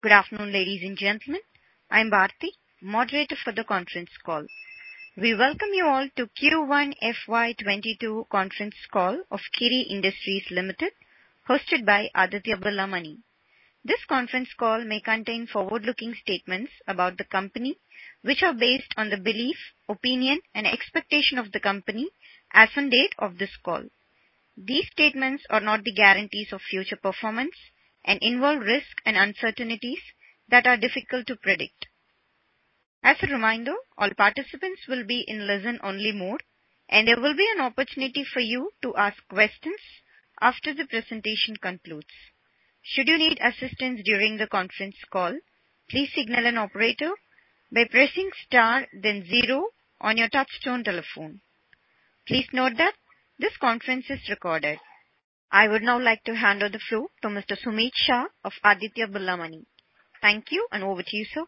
Good afternoon, ladies and gentlemen. I'm Bharti, moderator for the conference call. We welcome you all to Q1 FY22 conference call of Kiri Industries Limited, hosted by Aditya Birla Money. This conference call may contain forward-looking statements about the company, which are based on the belief, opinion, and expectation of the company as on date of this call. These statements are not the guarantees of future performance and involve risks and uncertainties that are difficult to predict. As a reminder, all participants will be in listen-only mode, and there will be an opportunity for you to ask questions after the presentation concludes. Should you need assistance during the conference call, please signal an operator by pressing star then 0 on your touchtone telephone. Please note that this conference is recorded. I would now like to hand over the floor to Mr. Sumit Shah of Aditya Birla Money. Thank you, and over to you, sir.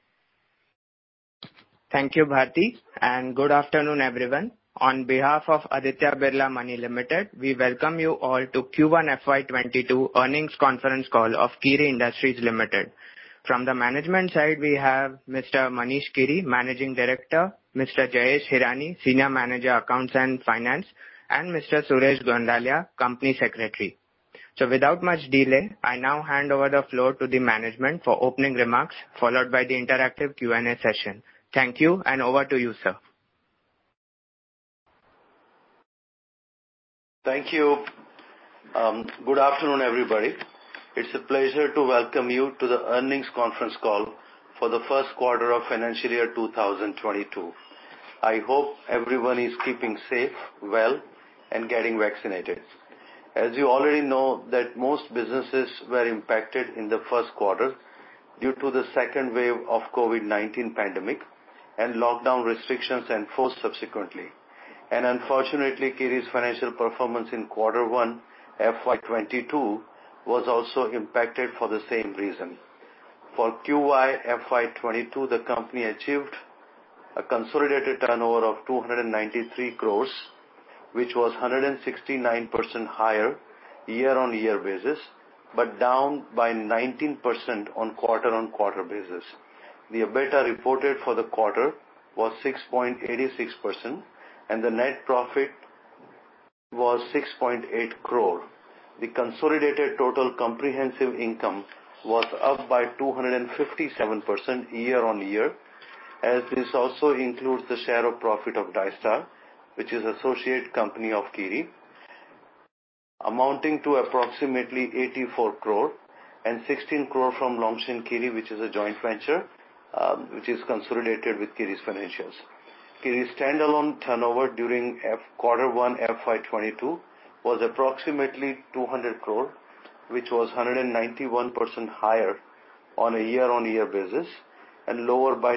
Thank you, Bharti, and good afternoon, everyone. On behalf of Aditya Birla Money Limited, we welcome you all to Q1 FY22 earnings conference call of Kiri Industries Limited. From the management side, we have Mr. Manish Kiri, Managing Director, Mr. Jayesh Hirani, Senior Manager, Accounts and Finance, and Mr. Suresh Gondalia, Company Secretary. So without much delay, I now hand over the floor to the management for opening remarks, followed by the interactive Q&A session. Thank you, and over to you, sir. Thank you. Good afternoon, everybody. It's a pleasure to welcome you to the earnings conference call for the first quarter of financial year 2022. I hope everyone is keeping safe, well, and getting vaccinated. As you already know that most businesses were impacted in the first quarter due to the second wave of COVID-19 pandemic and lockdown restrictions enforced subsequently. And unfortunately, Kiri's financial performance in quarter 1 FY22 was also impacted for the same reason. For QY FY22, the company achieved a consolidated turnover of 293 crores, which was 169% higher year-on-year basis, but down by 19% on quarter-on-quarter basis. The EBITDA reported for the quarter was 6.86%, and the net profit was 6.8 crore. The consolidated total comprehensive income was up by 257% year-on-year, as this also includes the share of profit of Dystar, which is associate company of Kiri, amounting to approximately 84 crore, and 16 crore from Longshin Kiri, which is a joint venture, which is consolidated with Kiri's financials. Kiri's standalone turnover during quarter 1 FY22 was approximately 200 crore, which was 191% higher on a year-on-year basis and lower by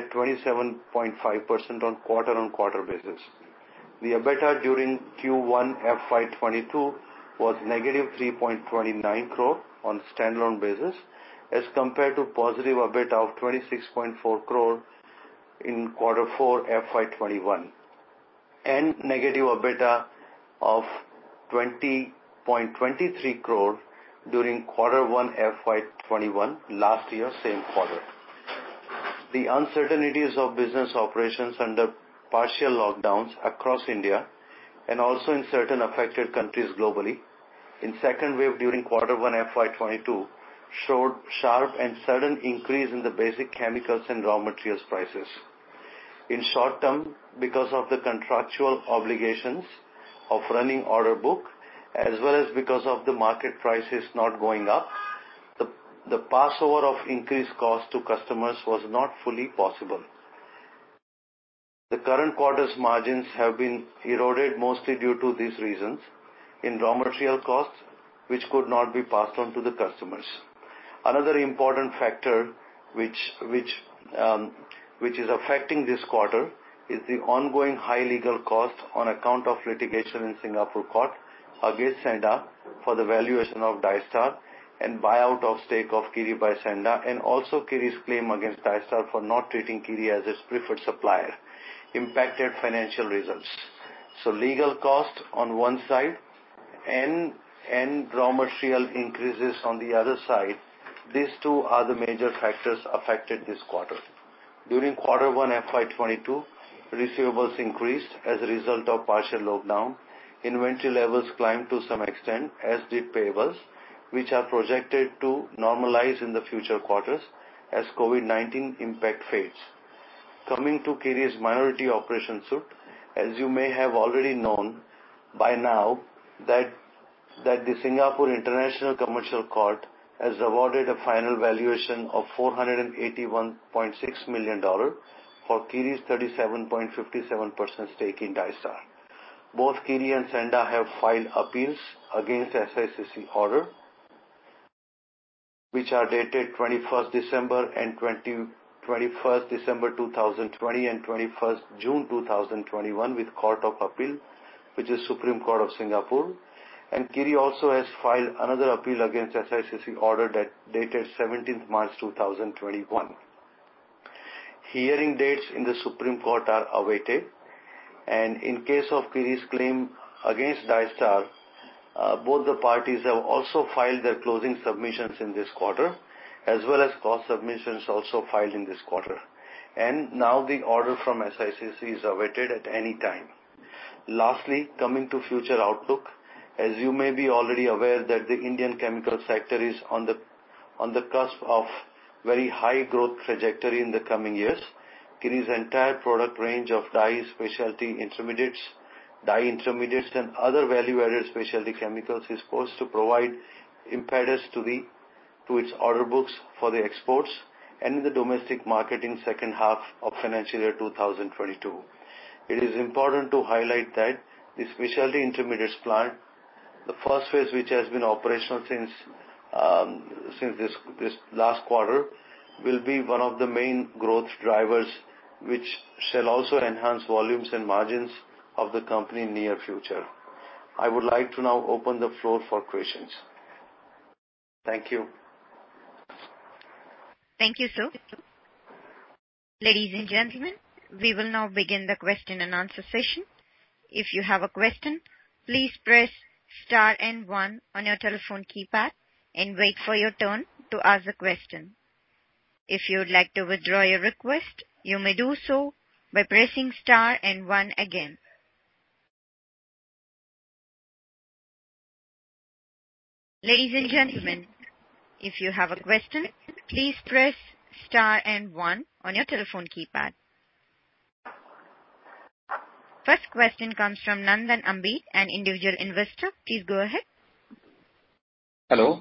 27.5% on quarter-on-quarter basis. The EBITDA during Q1 FY22 was negative 3.29 crore on standalone basis as compared to positive EBITDA of 26.4 crore in quarter 4 FY21 and negative EBITDA of 20.23 crore during quarter 1 FY21 last year, same quarter. The uncertainties of business operations under partial lockdowns across India and also in certain affected countries globally in second wave during quarter 1 FY22 showed sharp and sudden increase in the basic chemicals and raw materials prices. In short term, because of the contractual obligations of running order book as well as because of the market prices not going up, the passover of increased cost to customers was not fully possible. The current quarter's margins have been eroded mostly due to these reasons in raw material costs, which could not be passed on to the customers. Another important factor which is affecting this quarter is the ongoing high legal cost on account of litigation in Singapore court against Senda for the valuation of Dystar and buyout of stake of Kiri by Senda, and also Kiri's claim against Dystar for not treating Kiri as its preferred supplier impacted financial results. So legal cost on one side and raw material increases on the other side These two are the major factors affected this quarter. During quarter 1 FY22, receivables increased as a result of partial lockdown. Inventory levels climbed to some extent, as did payables, which are projected to normalize in the future quarters as COVID-19 impact fades. Coming to Kiri's minority operation suit, as you may have already known by now that the Singapore International Commercial Court has awarded a final valuation of $481.6 million for Kiri's 37.57% stake in Dystar. Both Kiri and Senda have filed appeals against SICC order, which are dated 21st December and 21st December 2020 and 21st June 2021 with Court of Appeal, which is Supreme Court of Singapore. And Kiri also has filed another appeal against SICC order that dated 17th March 2021. Hearing dates in the Supreme Court are awaited. And in case of Kiri's claim against Dystar, both the parties have also filed their closing submissions in this quarter, as well as cost submissions also filed in this quarter. And now the order from SICC is awaited at any time. Lastly, coming to future outlook, as you may be already aware that the Indian chemical sector is on the cusp of very high growth trajectory in the coming years. Kiri's entire product range of dyes, specialty intermediates, dye intermediates and other value-added specialty chemicals is poised to provide impetus to its order books for the exports and in the domestic market in second half of financial year 2022. It is important to highlight that the specialty intermediates plant, the first phase which has been operational since this last quarter, will be one of the main growth drivers which shall also enhance volumes and margins of the company in near future. I would like to now open the floor for questions. Thank you. Thank you, sir. Ladies and gentlemen, we will now begin the question and answer session. If you have a question, please press star and 1 on your telephone keypad and wait for your turn to ask the question. If you would like to withdraw your request, you may do so by pressing star and 1 again. Ladies and gentlemen, if you have a question, please press star and 1 on your telephone keypad. First question comes from Nandan Ambit, an individual investor. Please go ahead. Hello.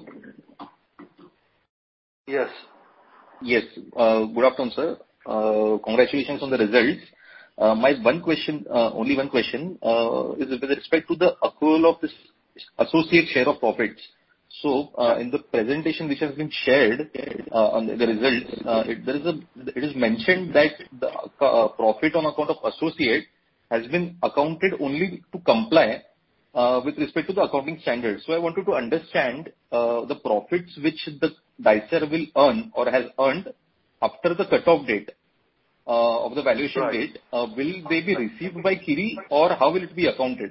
Yes. Yes. Good afternoon, sir. Congratulations on the results. My one question, only one question, is with respect to the accrual of this associate share of profits. So, in the presentation which has been shared on the results, it is mentioned that the profit on account of associate has been accounted only to comply with respect to the accounting standards. So I wanted to understand the profits which the Dystar will earn or has earned after the cut-off date of the valuation date. Will they be received by Kiri or how will it be accounted?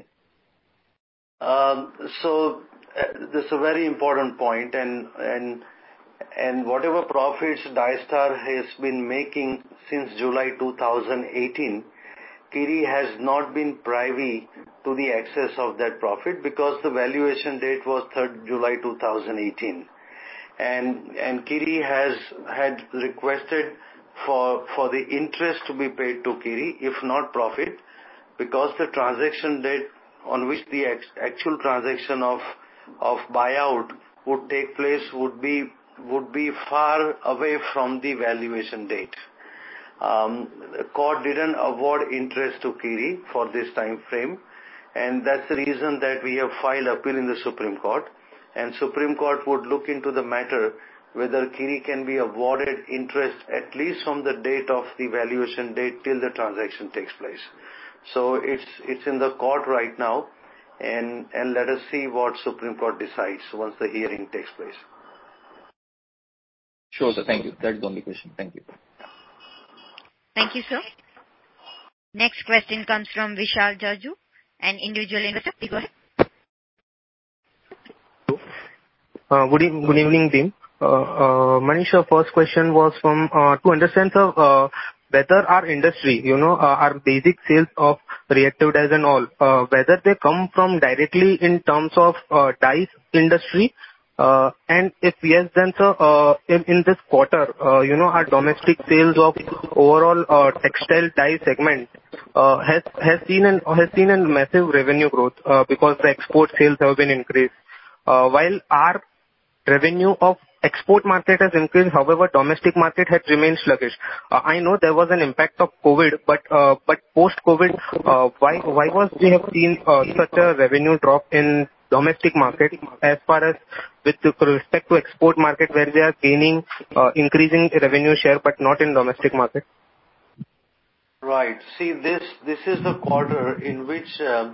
So this is a very important point, and whatever profits Dystar has been making since July 2018, Kiri has not been privy to the excess of that profit because the valuation date was 3rd July 2018. And Kiri had requested for the interest to be paid to Kiri, if not profit, because the transaction date on which the actual transaction of buyout would take place would be far away from the valuation date. The court didn't award interest to Kiri for this time frame, and that's the reason that we have filed appeal in the Supreme Court. And Supreme Court would look into the matter whether Kiri can be awarded interest at least from the date of the valuation date till the transaction takes place. So it's in the court right now, and let us see what Supreme Court decides once the hearing takes place. Sure, sir. Thank you. That's the only question. Thank you. Thank you, sir. Next question comes from Vishal Jaju, an individual investor. Please go ahead. Good evening, team. Manish, first question was from to understand, sir, whether our industry, our basic sales of reactive dyes and all, whether they come from directly in terms of dyes industry, and if yes, then sir, in this quarter, our domestic sales of overall textile dye segment has seen a massive revenue growth because the export sales have been increased, while our revenue of export market has increased. However, domestic market had remained sluggish. I know there was an impact of COVID, but post-COVID, why was we have seen such a revenue drop in domestic market as far as with respect to export market, where we are gaining increasing revenue share, but not in domestic market? Right. See, this is the quarter in which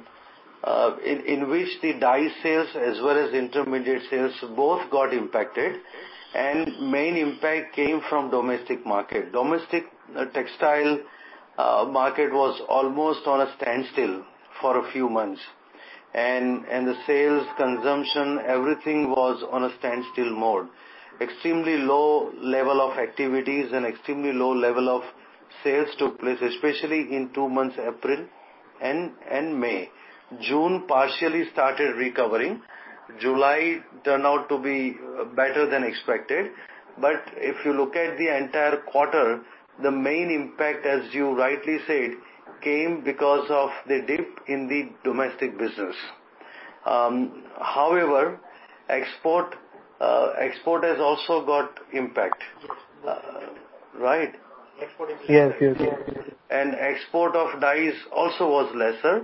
the dye sales as well as intermediate sales both got impacted, and main impact came from domestic market. Domestic textile market was almost on a standstill for a few months, and the sales, consumption, everything was on a standstill mode. Extremely low level of activities and extremely low level of sales took place, especially in 2 months, April and May. June partially started recovering. July turned out to be better than expected. But if you look at the entire quarter, the main impact, as you rightly said, came because of the dip in the domestic business. However, export has also got impact, right? Yes. And export of dyes also was lesser.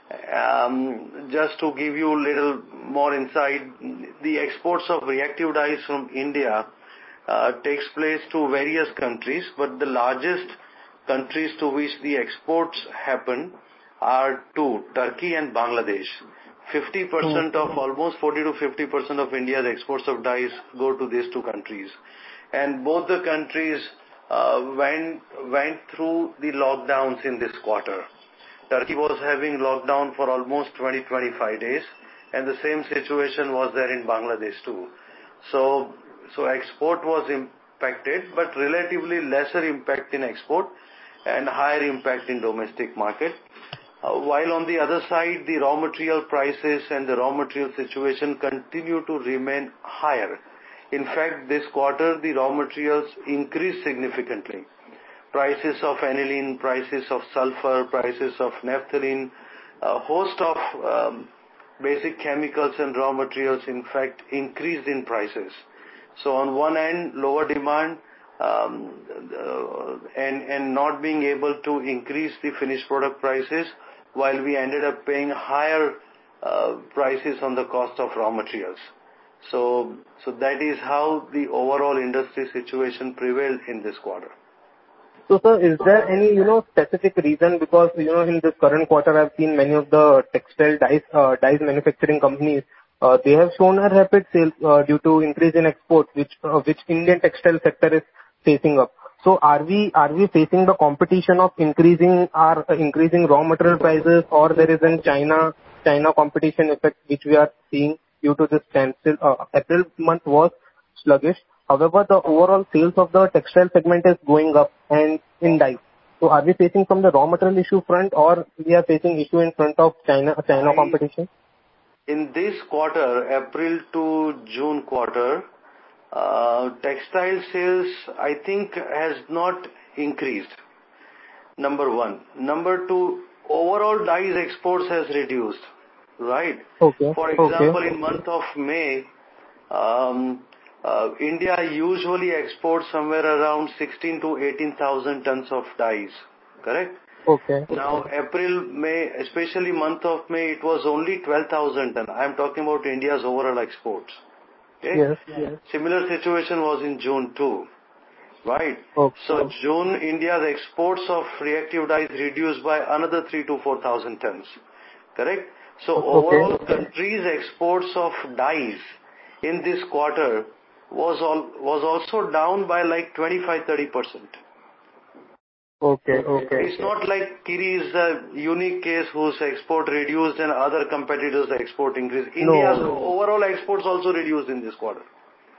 Just to give you a little more insight, the exports of reactive dyes from India takes place to various countries, but the largest countries to which the exports happen are two, Turkey and Bangladesh. 50% of almost 40 to 50% of India's exports of dyes go to these two countries, and both the countries went through the lockdowns in this quarter. Turkey was having lockdown for almost 20-25 days, and the same situation was there in Bangladesh too. So export was impacted, but relatively lesser impact in export and higher impact in domestic market. While on the other side, the raw material prices and the raw material situation continue to remain higher. In fact, this quarter, the raw materials increased significantly. Prices of aniline, prices of sulfur, prices of naphthalene, a host of basic chemicals and raw materials, in fact, increased in prices. So on one end, lower demand and not being able to increase the finished product prices, while we ended up paying higher prices on the cost of raw materials. So that is how the overall industry situation prevailed in this quarter. So, sir, is there any, specific reason? Because, in this current quarter, I've seen many of the textile dyes manufacturing companies, they have shown a rapid sales due to increase in exports, which Indian textile sector is facing up. So, are we facing the competition of increasing raw material prices, or there is a China competition effect which we are seeing due to this standstill? April month was sluggish. However, the overall sales of the textile segment is going up and in dyes. So are we facing from the raw material issue front, or we are facing issue in front of China competition? In this quarter, April to June quarter, textile sales, I think, has not increased. Number one. Number two, overall dyes exports has reduced, right? Okay. For example, in month of May, India usually exports somewhere around 16 to 18,000 tons of dyes, correct? Okay. Now, April, May, especially month of May, it was only 12,000 tons. I am talking about India's overall exports. Okay? Yes. Similar situation was in June too, right? Okay. So June, India's exports of reactive dyes reduced by another 3 to 4,000 tons, correct? So overall, country's exports of dyes in this quarter was also down by like 25-30%. Okay. It's not like Kiri is a unique case whose export reduced and other competitors' export increased. India's overall exports also reduced in this quarter.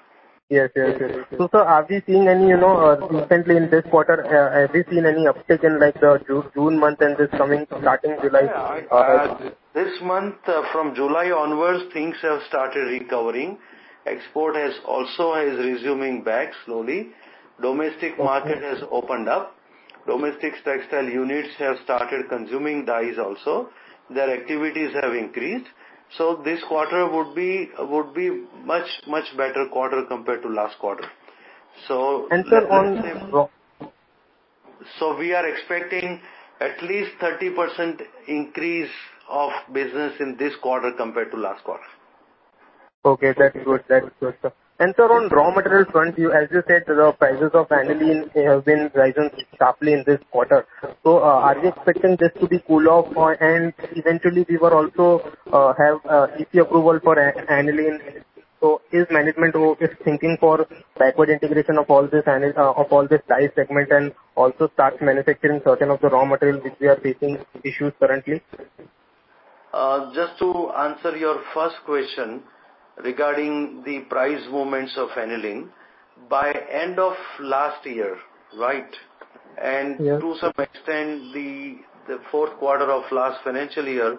Yes. So, sir, are we seeing any, recently in this quarter, have we seen any uptick in like the June month and this coming starting July? This month, from July onwards, things have started recovering. Export is resuming back slowly. Domestic market has opened up. Domestic textile units have started consuming dyes also. Their activities have increased. So this quarter would be much better quarter compared to last quarter. So, and sir, so we are expecting at least 30% increase of business in this quarter compared to last quarter. Okay, that's good, sir. And sir, on raw material front, as you said, the prices of aniline have been rising sharply in this quarter. So, are we expecting this to be cool off, and eventually we will also have EC approval for aniline? So, is management thinking for backward integration of all this dye segment and also start manufacturing certain of the raw material which we are facing issues currently? Just to answer your first question regarding the price movements of aniline, by end of last year, right, and to some extent the fourth quarter of last financial year,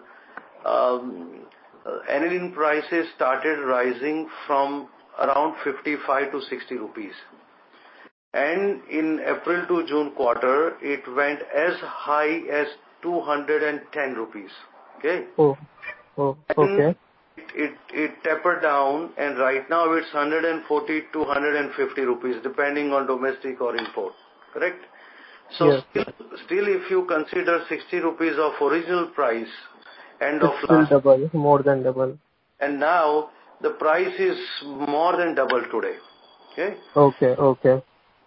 aniline prices started rising from around 55 to 60 rupees. And in April to June quarter, it went as high as 210 rupees. Okay? Okay. It tapered down, and right now it's 140 to 150 rupees, depending on domestic or import. Correct? So still, if you consider 60 rupees of original price, end of last, double, more than double. And now the price is more than double today. Okay. Okay.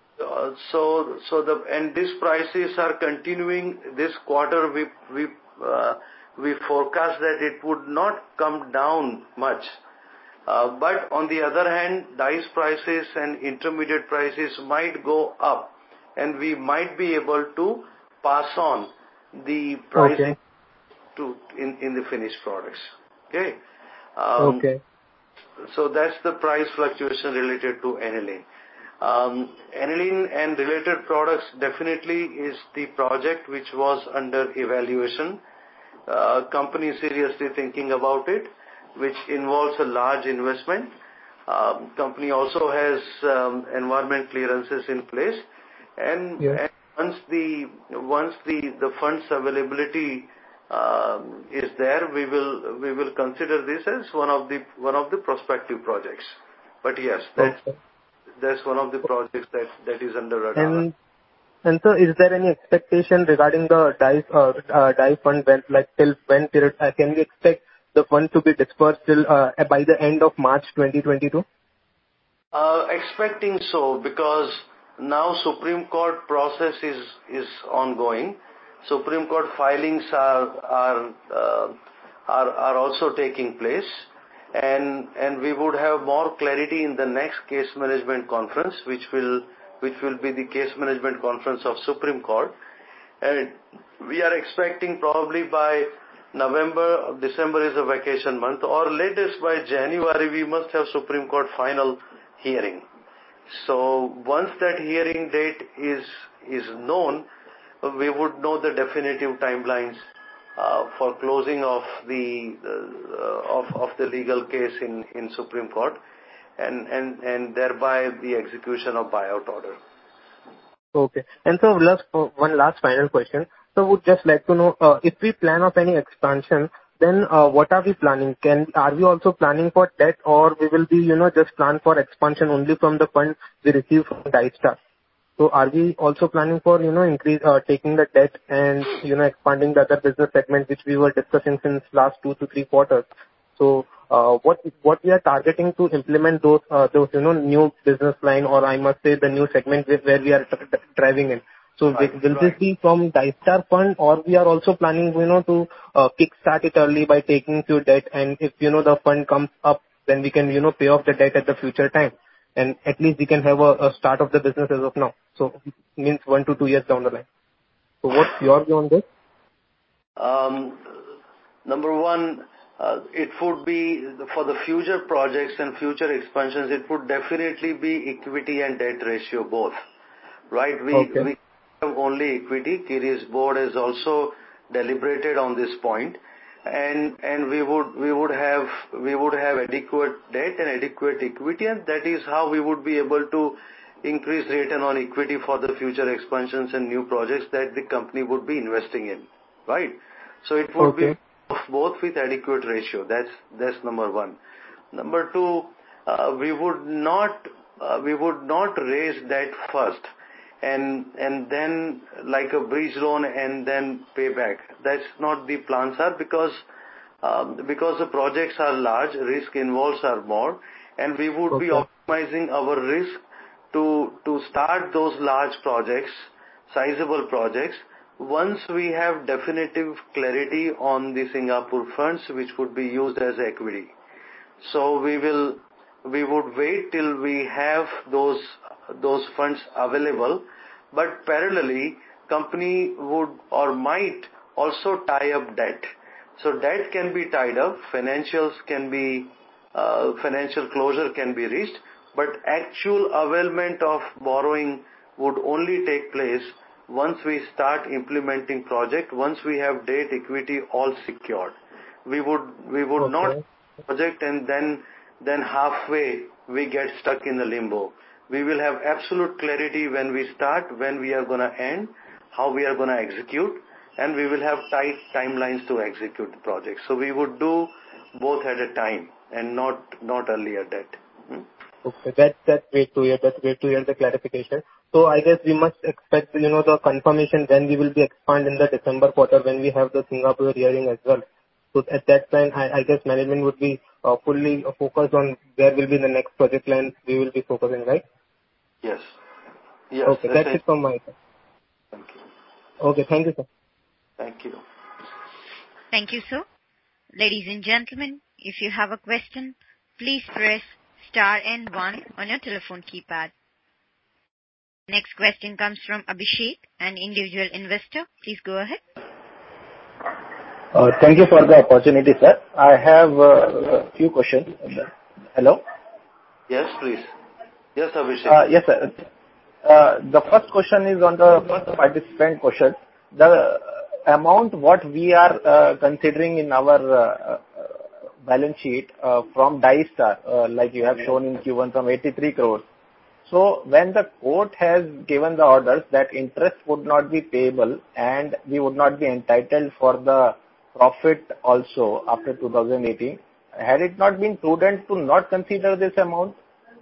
And these prices are continuing this quarter. We forecast that it would not come down much. But on the other hand, dyes prices and intermediate prices might go up, and we might be able to pass on the pricing in the finished products. Okay. So that's the price fluctuation related to aniline. Aniline and related products definitely is the project which was under evaluation. Company seriously thinking about it, which involves a large investment. Company also has environment clearances in place, and once the funds availability is there, we will consider this as one of the prospective projects. But yes, that's one of the projects that is under radar. And so, is there any expectation regarding the dye fund? Till when period can we expect the fund to be dispersed till by the end of March 2022? Expecting so, because now Supreme Court process is ongoing. Supreme Court filings are also taking place, and we would have more clarity in the next case management conference, which will be the case management conference of Supreme Court. And we are expecting probably by November or December is a vacation month, or latest by January we must have Supreme Court final hearing. So once that hearing date is known, we would know the definitive timelines for closing of the legal case in Supreme Court, and thereby the execution of buyout order. Okay. And so one last final question. So would just like to know if we plan of any expansion, then what are we planning? Are we also planning for debt, or we will be just plan for expansion only from the funds we receive from Dystar? So are we also planning for increase taking the debt and expanding the other business segment which we were discussing since last 2 to 3 quarters? So what we are targeting to implement those new business line, or I must say the new segment where we are driving in. So will this be from Dystar fund, or we are also planning to kickstart it early by taking few debt, and if the fund comes up, then we can pay off the debt at the future time, and at least we can have a start of the business as of now. So means 1 to 2 years down the line. So what's your view on this? Number one, it would be for the future projects and future expansions, it would definitely be equity and debt ratio both. Right? We have only equity. Kiri's board has also deliberated on this point, and we would have adequate debt and adequate equity, and that is how we would be able to increase return on equity for the future expansions and new projects that the company would be investing in. Right? So it would be both with adequate ratio. That's number one. Number two, we would not raise debt first and then like a bridge loan and then pay back. That's not the plans are, because the projects are large, risk involves are more, and we would be optimizing our risk to start those large projects, sizable projects, once we have definitive clarity on the Singapore funds, which would be used as equity. So we would wait till we have those funds available, but parallelly, company would or might also tie up debt. So debt can be tied up, financial closure can be reached, but actual availment of borrowing would only take place once we start implementing project, once we have debt, equity all secured. We would not project and then halfway we get stuck in the limbo. We will have absolute clarity when we start, when we are going to end, how we are going to execute, and we will have tight timelines to execute the project. So we would do both at a time and not earlier that. Okay, that's great to hear. That's great to hear the clarification. So I guess we must expect, the confirmation when we will be expand in the December quarter when we have the Singapore hearing as well. So at that time, I guess management would be fully focused on where will be the next project line we will be focusing, right? Yes. Okay, that's it from my side. Thank you. Okay, thank you, sir. Thank you. Thank you, sir. Ladies and gentlemen, if you have a question, please press star and 1 on your telephone keypad. Next question comes from Abhishek, an individual investor. Please go ahead. Thank you for the opportunity, sir. I have a few questions. Hello? Yes, please. Yes, Abhishek. Yes, sir. The first question is on the first participant question. The amount what we are considering in our balance sheet from Dystar, like you have shown in Q1 from 83 crores. So when the court has given the orders that interest would not be payable and we would not be entitled for the profit also after 2018, had it not been prudent to not consider this amount?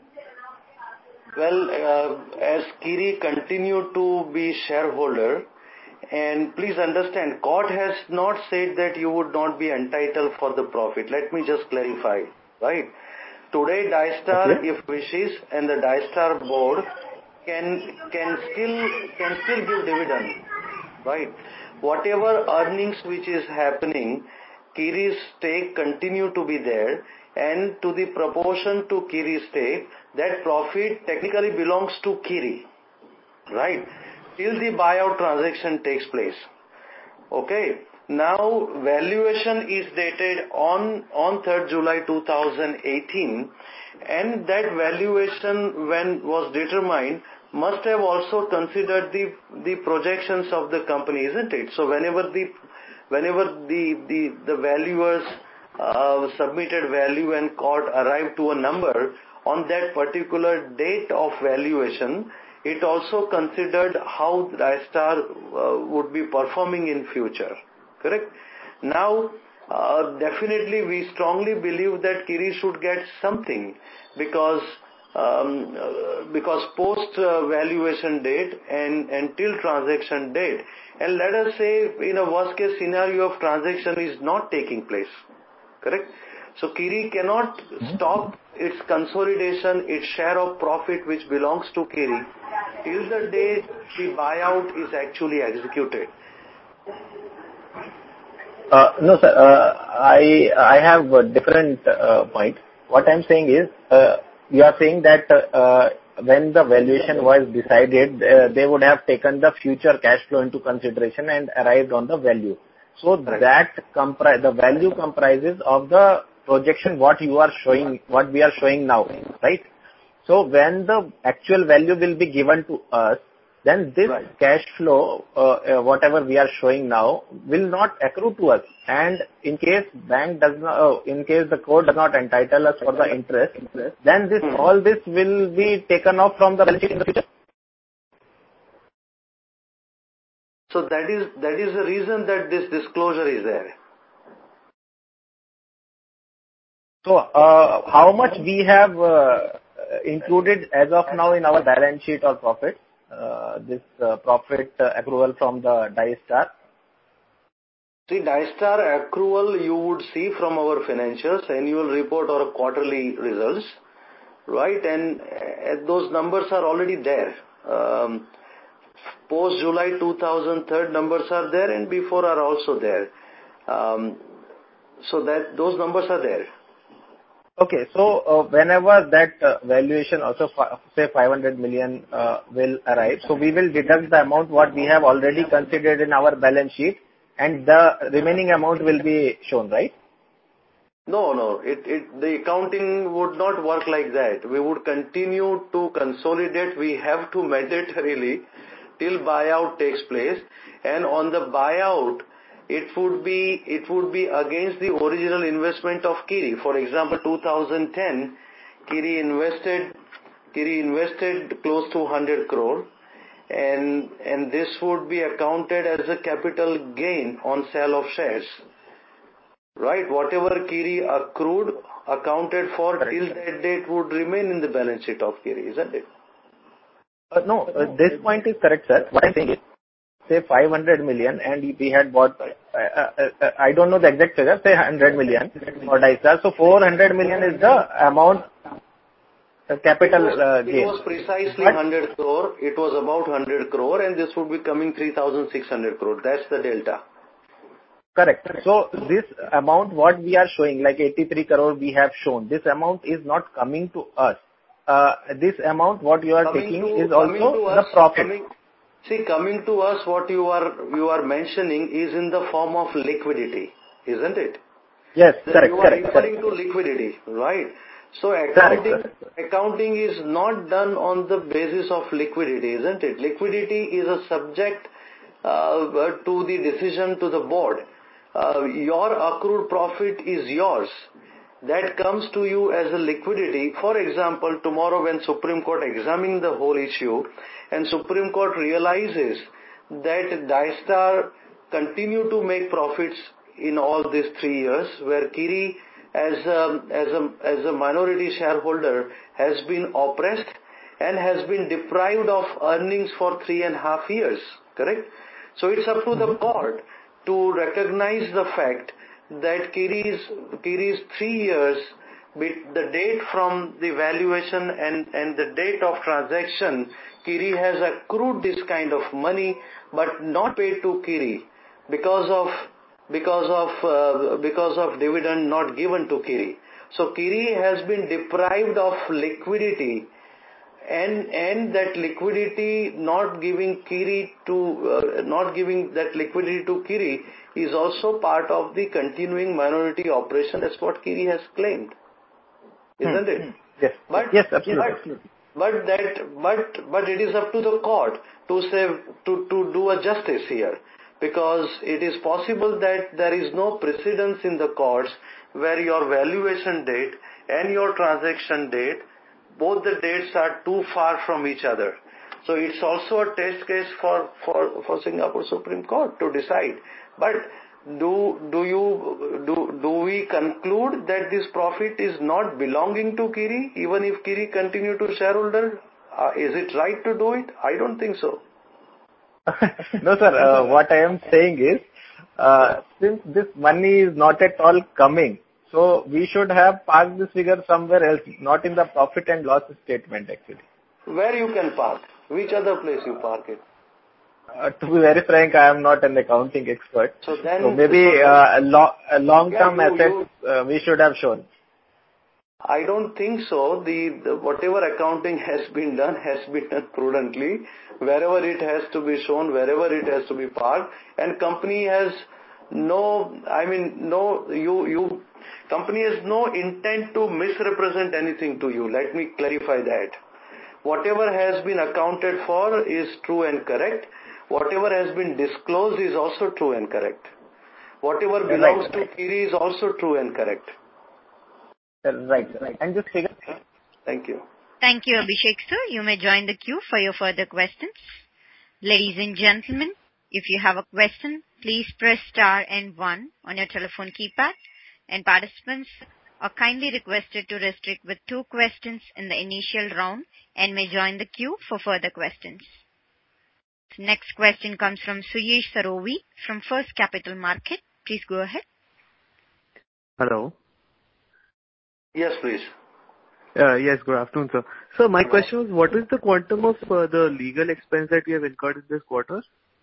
Well, as Kiri continued to be shareholder, and please understand, court has not said that you would not be entitled for the profit. Let me just clarify, right? Today, Dystar, if wishes, and the Dystar board can still give dividend, right? Whatever earnings which is happening, Kiri's stake continue to be there, and to the proportion to Kiri's stake, that profit technically belongs to Kiri, right? Till the buyout transaction takes place. Okay. Now, valuation is dated on 3rd July 2018, and that valuation, when was determined, must have also considered the projections of the company, isn't it? So whenever the valuers submitted value and court arrived to a number on that particular date of valuation, it also considered how Dystar would be performing in future. Correct? Now, definitely we strongly believe that Kiri should get something because post valuation date and till transaction date, and let us say in a worst case scenario of transaction is not taking place. Correct? So Kiri cannot stop its consolidation, its share of profit which belongs to Kiri till the day the buyout is actually executed. No, sir. I have a different point. What I'm saying is, you are saying that when the valuation was decided, they would have taken the future cash flow into consideration and arrived on the value. So that the value comprises of the projection what we are showing now, right? So when the actual value will be given to us, then this cash flow, whatever we are showing now, will not accrue to us. And in case the court does not entitle us for the interest, then all this will be taken off from the balance sheet in the future. So that is the reason that this disclosure is there. So how much we have included as of now in our balance sheet or profit? This profit accrual from the Dystar? See, Dystar accrual you would see from our financials, annual report or quarterly results, right? And those numbers are already there. Post July 2003 numbers are there and before are also there. So that those numbers are there. Okay, so whenever that valuation also say 500 million will arrive, so we will deduct the amount what we have already considered in our balance sheet, and the remaining amount will be shown, right? No. The accounting would not work like that. We would continue to consolidate. We have to mandatorily till buyout takes place, and on the buyout, it would be against the original investment of Kiri. For example, 2010, Kiri invested close to 100 crore, and this would be accounted as a capital gain on sale of shares. Right? Whatever Kiri accrued, accounted for till that date would remain in the balance sheet of Kiri, isn't it? No, this point is correct, sir. What I'm saying is, say 500 million and we had bought, I don't know the exact figure, say 100 million for Dystar. So 400 million is the amount, capital gain. It was precisely 100 crore. It was about 100 crore and this would be coming 3,600 crore. That's the delta. Correct. So this amount what we are showing, like 83 crore we have shown, this amount is not coming to us. This amount what you are taking is also the profit. Coming to us, what you are mentioning is in the form of liquidity, isn't it? Yes, correct. You are referring to liquidity, right? So accounting is not done on the basis of liquidity, isn't it? Liquidity is a subject to the decision to the board. Your accrued profit is yours. That comes to you as a liquidity. For example, tomorrow when Supreme Court examines the whole issue and Supreme Court realizes that Dystar continue to make profits in all these 3 years, where Kiri as a minority shareholder has been oppressed and has been deprived of earnings for 3.5 years, correct? So it's up to the court to recognize the fact that Kiri's 3 years, the date from the valuation and the date of transaction, Kiri has accrued this kind of money but not paid to Kiri because of dividend not given to Kiri. So Kiri has been deprived of liquidity, and that liquidity not giving that liquidity to Kiri is also part of the continuing minority operation. That's what Kiri has claimed, isn't it? Yes. Yes, absolutely. But it is up to the court to do a justice here, because it is possible that there is no precedence in the courts where your valuation date and your transaction date, both the dates are too far from each other. So it's also a test case for Singapore Supreme Court to decide. But do we conclude that this profit is not belonging to Kiri, even if Kiri continue to shareholder? Is it right to do it? I don't think so. No, sir. What I am saying is, since this money is not at all coming, so we should have parked this figure somewhere else, not in the profit and loss statement actually. Where you can park? Which other place you park it? To be very frank, I am not an accounting expert. So maybe long-term assets we should have shown. I don't think so. The whatever accounting has been done prudently. Wherever it has to be shown, wherever it has to be parked, and company has company has no intent to misrepresent anything to you. Let me clarify that. Whatever has been accounted for is true and correct. Whatever has been disclosed is also true and correct. Whatever belongs to Kiri is also true and correct. Right. And just figure. Thank you. Thank you, Abhishek sir. You may join the queue for your further questions. Ladies and gentlemen, if you have a question, please press star and 1 on your telephone keypad, and participants are kindly requested to restrict with 2 questions in the initial round and may join the queue for further questions. Next question comes from Suyesh Sarovi from First Capital Market. Please go ahead. Hello. Yes, please. Yes, good afternoon, sir. So my question was, what is the quantum of the legal expense that we have incurred in this quarter?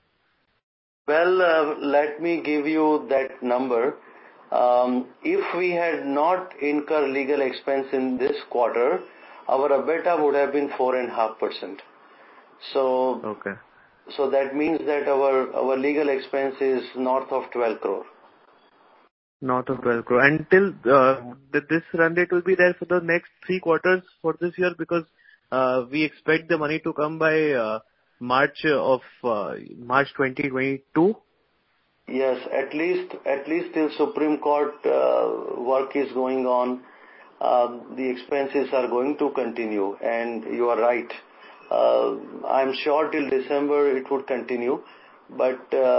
Well, let me give you that number. If we had not incurred legal expense in this quarter, our EBITDA would have been 4.5%. So that means that our legal expense is north of 12 crore. North of 12 crore. Until this run rate will be there for the next 3 quarters for this year, because we expect the money to come by March 2022. Yes, at least till Supreme Court work is going on, the expenses are going to continue, and you are right. I'm sure till December it would continue, but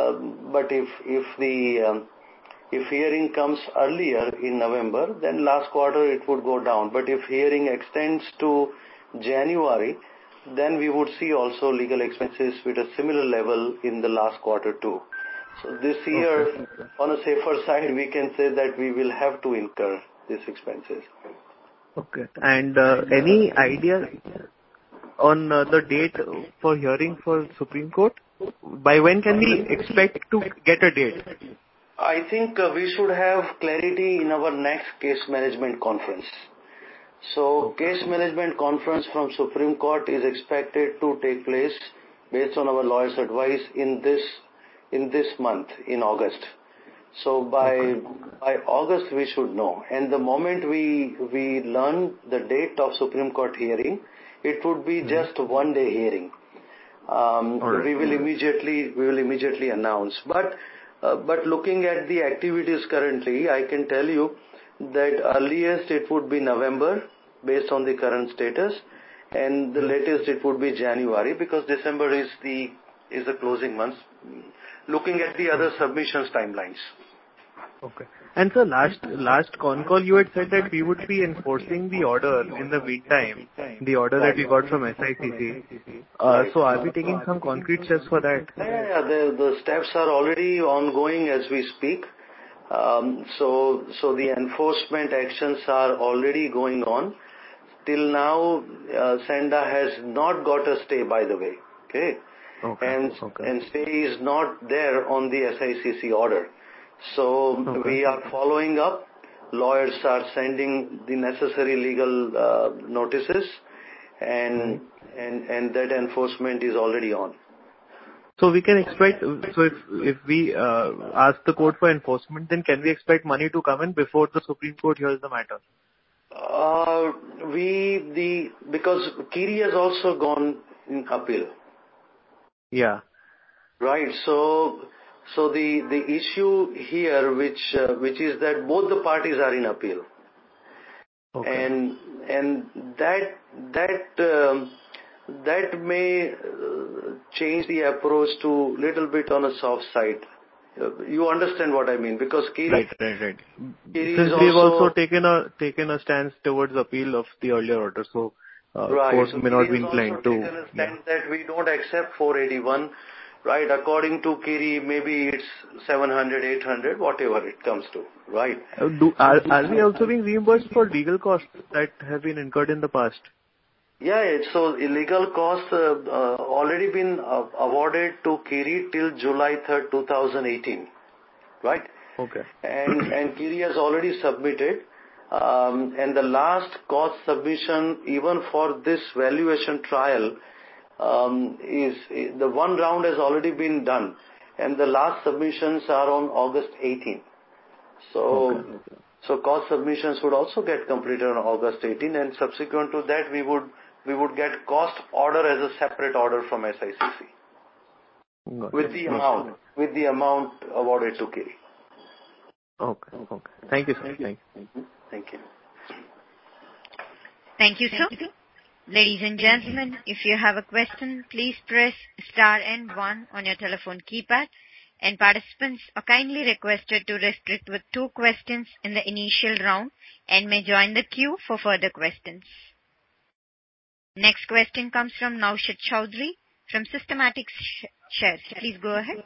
if hearing comes earlier in November, then last quarter it would go down. But if hearing extends to January, then we would see also legal expenses with a similar level in the last quarter too. So this year, on a safer side, we can say that we will have to incur these expenses. Okay. And any idea on the date for hearing for Supreme Court? By when can we expect to get a date? I think we should have clarity in our next case management conference. So case management conference from Supreme Court is expected to take place based on our lawyer's advice in this month, in August. So by August we should know. And the moment we learn the date of Supreme Court hearing, it would be just 1 day hearing. We will immediately announce. But looking at the activities currently, I can tell you that earliest it would be November based on the current status, and the latest it would be January, because December is the closing month, looking at the other submissions timelines. Okay. And so last con call you had said that we would be enforcing the order in the meantime, the order that we got from SICC. So are we taking some concrete steps for that? Yeah, the steps are already ongoing as we speak. So the enforcement actions are already going on. Till now, Senda has not got a stay, by the way. Okay. And stay is not there on the SICC order. So we are following up. Lawyers are sending the necessary legal notices, and that enforcement is already on. So we can expect. So if we ask the court for enforcement, then can we expect money to come in before the Supreme Court hears the matter? Because Kiri has also gone in appeal. Yeah. Right. So the issue here, which is that both the parties are in appeal, and that may change the approach to little bit on a soft side. You understand what I mean? Because Kiri, right. Kiri Since we've also taken a stance towards appeal of the earlier order, so court may not be inclined to. Taken a stance that we don't accept 481. Right, according to Kiri, maybe it's 700, 800, whatever it comes to, right? Are we also being reimbursed for legal costs that have been incurred in the past? Yeah, so illegal costs already been awarded to Kiri till July 3rd, 2018, right? Okay. And Kiri has already submitted, and the last cost submission, even for this valuation trial, is the one round has already been done, and the last submissions are on August 18. So cost submissions would also get completed on August 18, and subsequent to that, we would get cost order as a separate order from SICC with the amount awarded to KIRI. Okay. Thank you, sir. Thank you. Thank you, sir. Ladies and gentlemen, if you have a question, please press star and 1 on your telephone keypad, and participants are kindly requested to restrict with 2 questions in the initial round and may join the queue for further questions. Next question comes from Naushad Chaudhary from Systematic Shares. Please go ahead.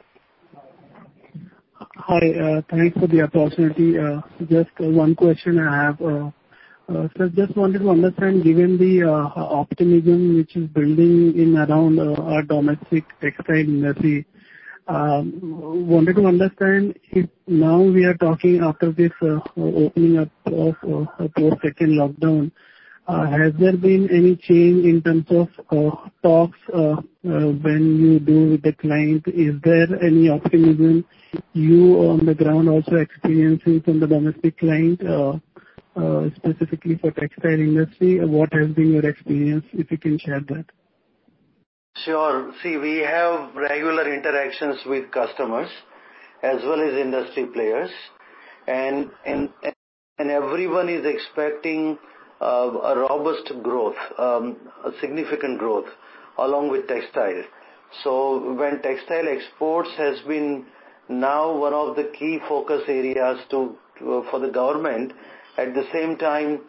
Hi, thanks for the opportunity. Just one question I have. Sir, just wanted to understand, given the optimism which is building in around our domestic textile industry, wanted to understand if now we are talking after this opening up of post-second lockdown, has there been any change in terms of talks when you do with the client? Is there any optimism you on the ground also experiencing from the domestic client, specifically for textile industry? What has been your experience, if you can share that? Sure. See, we have regular interactions with customers as well as industry players, and everyone is expecting a robust growth, a significant growth along with textile. So when textile exports has been now one of the key focus areas for the government, at the same time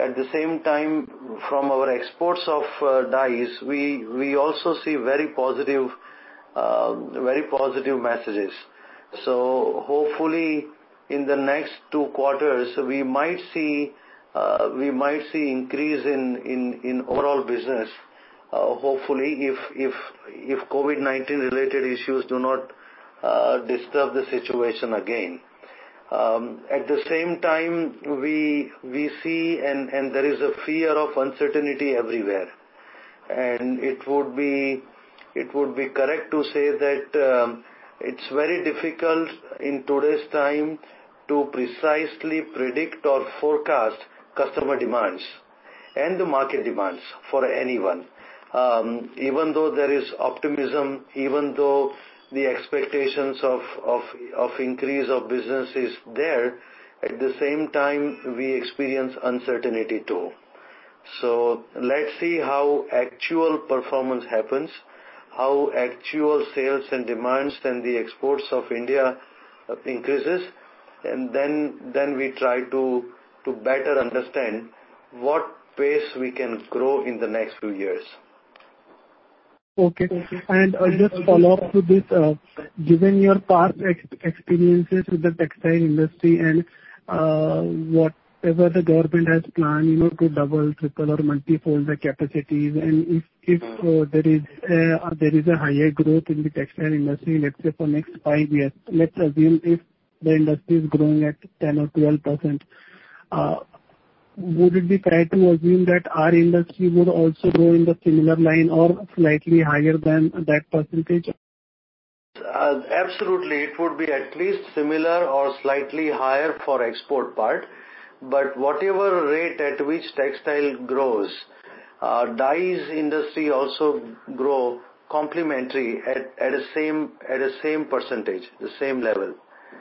from our exports of dyes, we also see very positive messages. So hopefully in the next 2 quarters we might see increase in overall business. Hopefully, if COVID-19 related issues do not disturb the situation again. At the same time, we see and there is a fear of uncertainty everywhere, and it would be correct to say that it's very difficult in today's time to precisely predict or forecast customer demands and the market demands for anyone. Even though there is optimism, even though the expectations of increase of business is there, at the same time we experience uncertainty too. So let's see how actual performance happens, how actual sales and demands and the exports of India increases, and then we try to better understand what pace we can grow in the next few years. Okay. And just follow up to this, given your past experiences with the textile industry and whatever the government has planned, to double, triple or multifold the capacities, and if there is a higher growth in the textile industry, let's say for next 5 years, let's assume if the industry is growing at 10 or 12%, would it be fair to assume that our industry would also grow in the similar line or slightly higher than that percentage? Absolutely. It would be at least similar or slightly higher for export part. But whatever rate at which textile grows, dyes industry also grow complementary at a same percentage, the same level.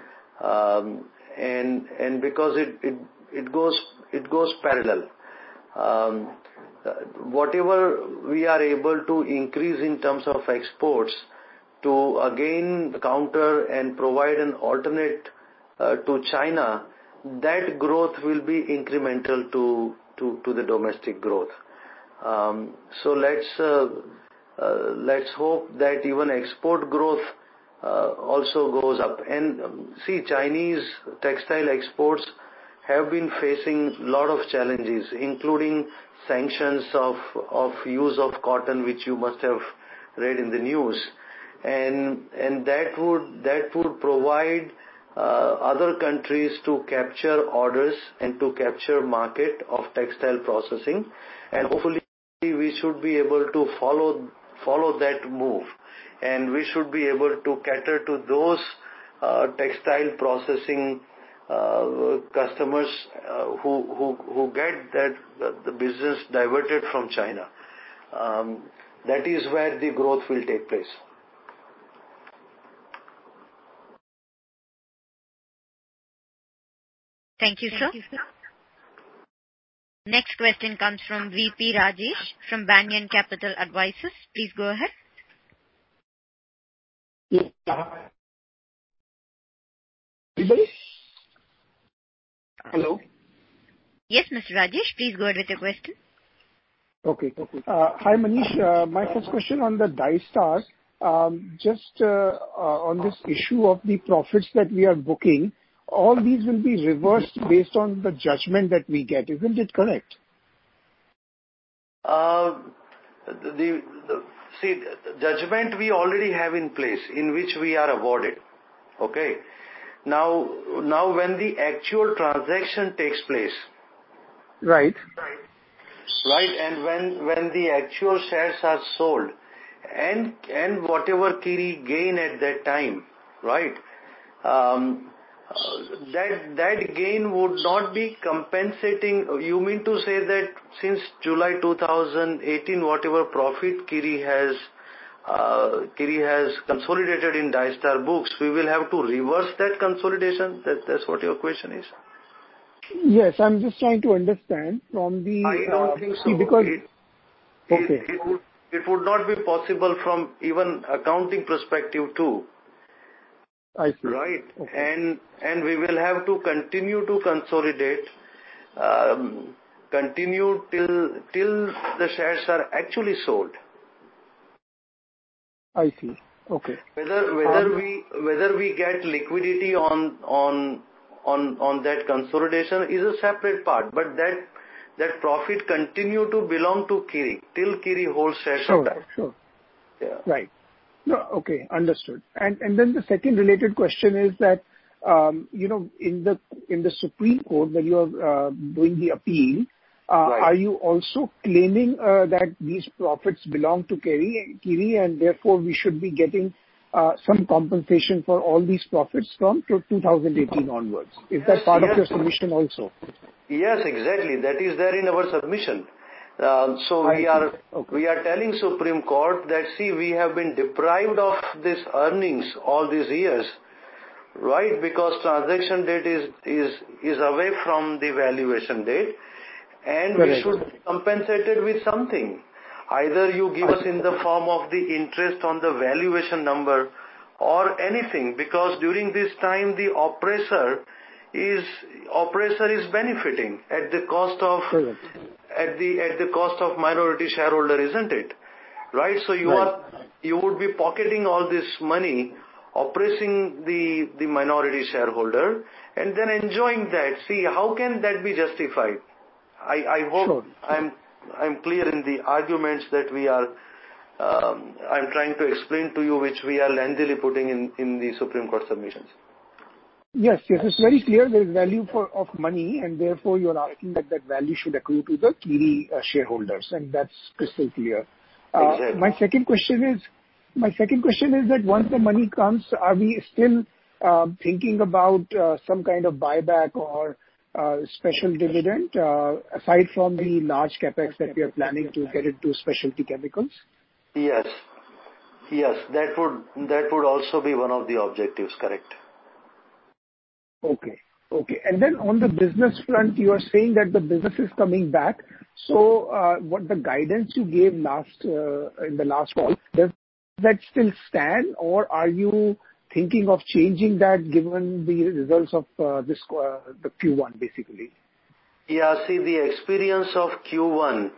And because it goes parallel. Whatever we are able to increase in terms of exports to again counter and provide an alternate to China, that growth will be incremental to the domestic growth. So let's hope that even export growth also goes up. And see, Chinese textile exports have been facing a lot of challenges, including sanctions of use of cotton, which you must have read in the news, and that would provide other countries to capture orders and to capture market of textile processing, and hopefully we should be able to follow that move. and we should be able to cater to those textile processing customers who get that the business diverted from China. That is where the growth will take place. Thank you, sir. Next question comes from VP Rajesh from Banyan Capital Advisors. Please go ahead. Hello. Yes, Mr. Rajesh, please go ahead with your question. Okay. Hi, Manish. My first question on the Dystar, just on this issue of the profits that we are booking, all these will be reversed based on the judgment that we get. Isn't it correct? The judgment we already have in place, in which we are awarded. Okay. Now when the actual transaction takes place. Right. Right, and when the actual shares are sold, and whatever Kiri gain at that time, right? That gain would not be compensating. You mean to say that since July 2018, whatever profit Kiri has consolidated in Dystar books, we will have to reverse that consolidation? That's what your question is? Yes, I'm just trying to understand from the... I don't think so. Because... It would not be possible from even accounting perspective too. I see. Right. Okay. And we will have to continue to consolidate, continue till the shares are actually sold. I see. Okay. Whether we get liquidity on that consolidation is a separate part, but that profit continue to belong to Kiri till Kiri holds shares of that. Sure. Yeah. Right. No, okay, understood. And then the second related question is that in the Supreme Court when you are doing the appeal, right. Are you also claiming that these profits belong to Kiri and therefore we should be getting some compensation for all these profits from 2018 onwards? Is that part of your submission also? Yes, exactly. That is there in our submission. We are telling Supreme Court that, see, we have been deprived of these earnings all these years, right? Because transaction date is away from the valuation date, and correct. We should be compensated with something. Either you give us in the form of the interest on the valuation number or anything, because during this time the oppressor is benefiting at the cost of correct. at the cost of minority shareholder, isn't it? Right? So you would be pocketing all this money, oppressing the minority shareholder, and then enjoying that. See, how can that be justified? I hope sure. I'm clear in the arguments that we are. I'm trying to explain to you, which we are lengthily putting in the Supreme Court submissions. Yes, it's very clear there is value of money, and therefore you are asking that value should accrue to the Kiri shareholders, and that's crystal clear. Exactly. My second question is that once the money comes, are we still thinking about some kind of buyback or special dividend aside from the large capex that we are planning to get into specialty chemicals? Yes, that would also be one of the objectives. Correct. Okay. And then on the business front, you are saying that the business is coming back. So, what the guidance you gave in the last call, does that still stand, or are you thinking of changing that given the results of the Q1 basically? Yeah, see, the experience of Q1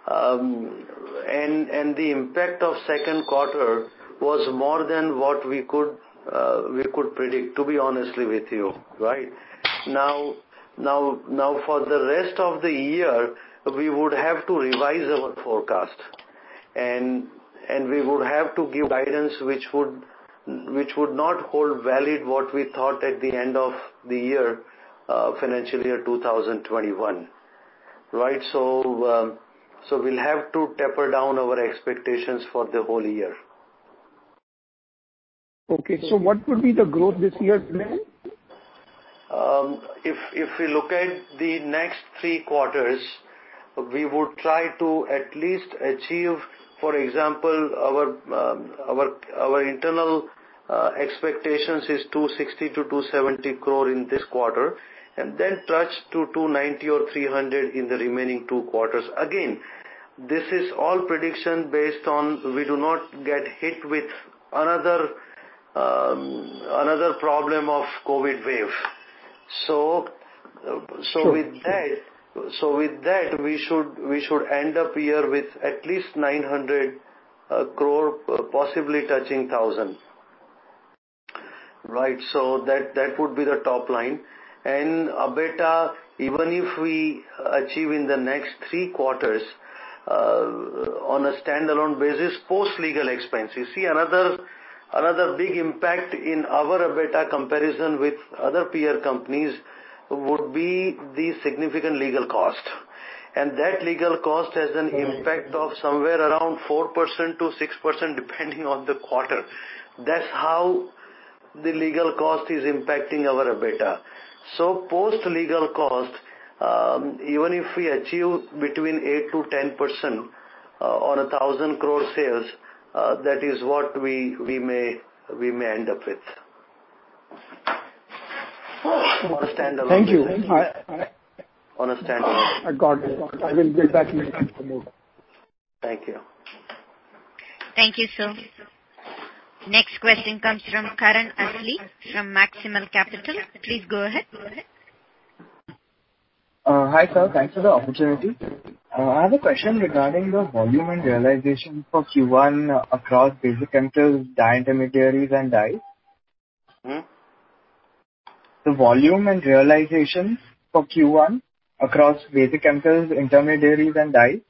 and the impact of second quarter was more than what we could predict, to be honestly with you, right? Now for the rest of the year, we would have to revise our forecast, and we would have to give guidance which would not hold valid what we thought at the end of the year, financial year 2021, right? So we'll have to taper down our expectations for the whole year. Okay. So what would be the growth this year then? If we look at the next 3 quarters, we would try to at least achieve, for example, our internal expectations is 260 to 270 crore in this quarter, and then touch to 290 or 300 in the remaining 2 quarters. Again, this is all prediction based on we do not get hit with another problem of COVID wave. So with that, we should end up here with at least 900 crore, possibly touching 1,000. Right. So that would be the top line. And EBITDA, even if we achieve in the next 3 quarters on a standalone basis, post legal expenses. See, another big impact in our EBITDA comparison with other peer companies would be the significant legal cost. And that legal cost has an impact of somewhere around 4% to 6% depending on the quarter. That's how the legal cost is impacting our EBITDA. So post legal cost, even if we achieve between 8 to 10% on 1,000 crore sales, that is what we may end up with. On a standalone. Thank you. On a standalone. I got it. I will get back in touch for more. Thank you. Thank you, sir. Next question comes from Karan Asli from Maximal Capital. Please go ahead. Hi, sir. Thanks for the opportunity. I have a question regarding the volume and realization for Q1 across basic chemicals, dye intermediaries, and dyes. The volume and realization for Q1 across basic chemicals, intermediaries, and dyes.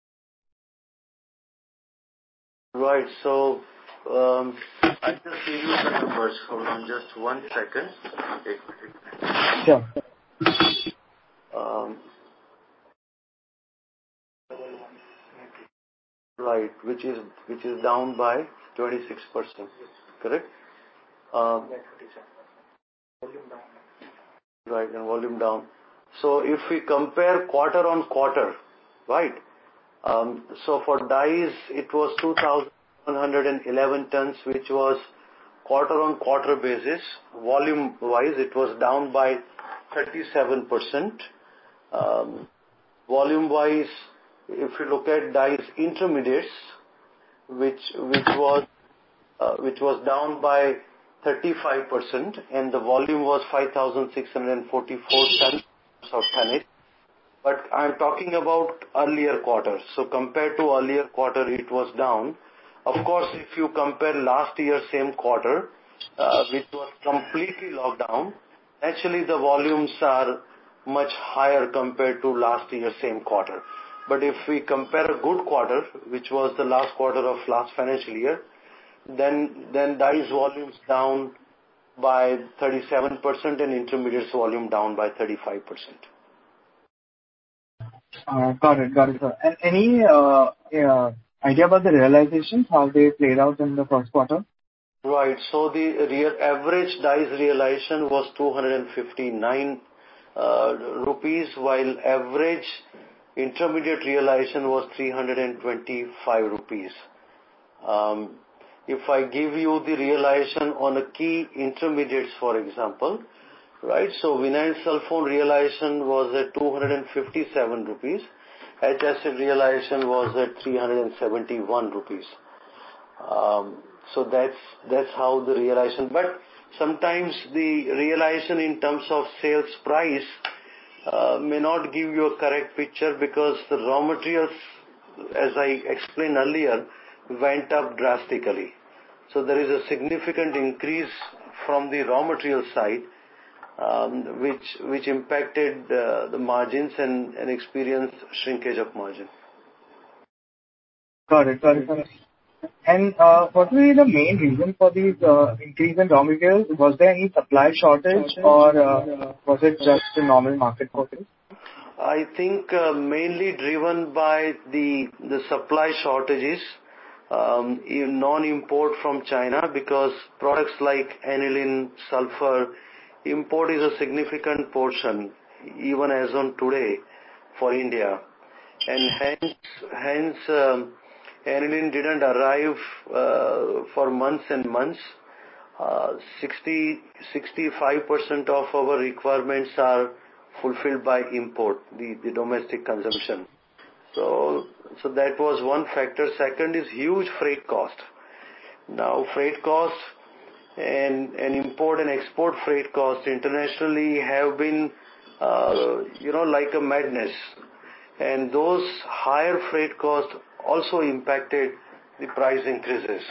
Right. So, I'll just give you the numbers. Hold on just 1 second. Sure. Right, which is down by 26%, correct? Right, and volume down. So if we compare quarter on quarter, right? So for dyes, it was 2,111 tons, which was quarter on quarter basis. Volume wise, it was down by 37%. Volume wise, if you look at dyes intermediates, which was down by 35%, and the volume was 5,644 tons of tonnage. But I'm talking about earlier quarter. So compared to earlier quarter, it was down. Of course, if you compare last year same quarter, which was completely locked down, actually the volumes are much higher compared to last year same quarter. But if we compare a good quarter, which was the last quarter of last financial year, then dyes volumes down by 37% and intermediates volume down by 35%. Got it, sir. And any idea about the realizations, how they played out in the first quarter? Right. So the average dyes realization was 259 rupees, while average intermediate realization was 325 rupees. If I give you the realization on a key intermediates, for example, right? So vinyl sulfone realization was at 257 rupees. HSN realization was at 371 rupees. So that's how the realization. But sometimes the realization in terms of sales price may not give you a correct picture because the raw materials, as I explained earlier, went up drastically. So there is a significant increase from the raw material side, which impacted the margins and experienced shrinkage of margin. Got it. And what will be the main reason for these increase in raw materials? Was there any supply shortage or was it just a normal market forces? I think mainly driven by the supply shortages. non-import from China, because products like aniline, sulfur, import is a significant portion, even as on today, for India. And hence, aniline didn't arrive for months and months. 65% of our requirements are fulfilled by import, the domestic consumption. So that was one factor. Second is huge freight cost. Now, freight cost and import and export freight costs internationally have been, like a madness. And those higher freight costs also impacted the price increases.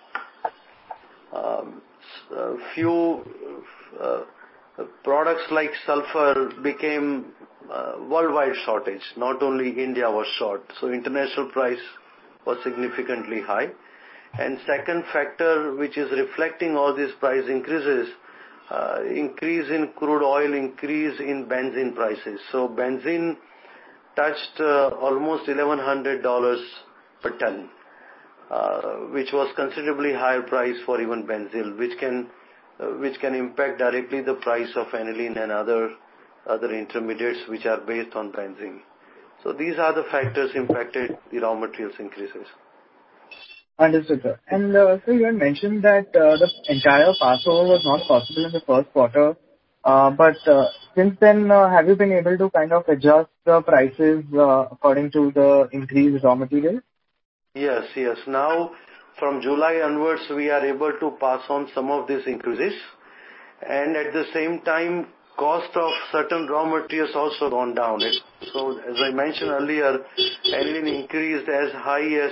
Few products like sulfur became worldwide shortage. Not only India was short. So international price was significantly high. And second factor, which is reflecting all these price increases, increase in crude oil, increase in benzene prices. So benzene touched almost $1,100 per ton, which was considerably higher price for even benzene, which can impact directly the price of aniline and other intermediates which are based on benzene. So these are the factors impacted the raw materials increases. Understood, sir. And so you had mentioned that the entire passover was not possible in the first quarter. But since then, have you been able to kind of adjust the prices according to the increased raw materials? Yes. Now, from July onwards, we are able to pass on some of these increases. And at the same time, cost of certain raw materials also gone down. So, as I mentioned earlier, aniline increased as high as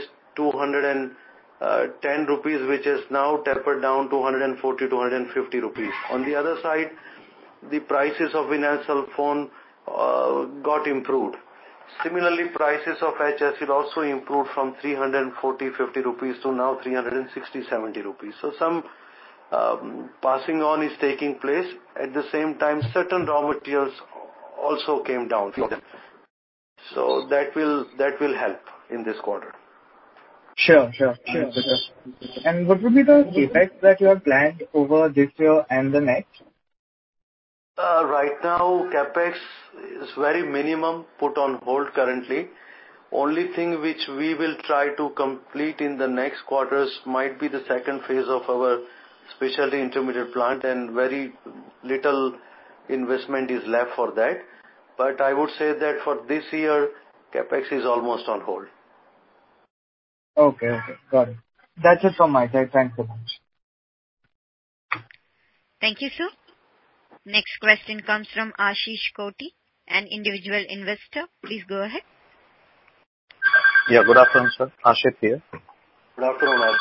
210 rupees, which is now tapered down to 140 to 150 rupees. On the other side, the prices of vinyl sulfone got improved. Similarly, prices of HSL also improved from 340-50 rupees to now 360-70 rupees. So some passing on is taking place. At the same time, certain raw materials also came down. So that will help in this quarter. Sure. And what would be the capex that you have planned over this year and the next? Right now, capex is very minimum, put on hold currently. Only thing which we will try to complete in the next quarters might be the second phase of our specialty intermediate plant, and very little investment is left for that. But I would say that for this year, capex is almost on hold. Okay, got it. That's it from my side. Thanks so much. Thank you, sir. Next question comes from Ashish Koti, an individual investor. Please go ahead. Yeah, good afternoon, sir. Ashit here. Good afternoon,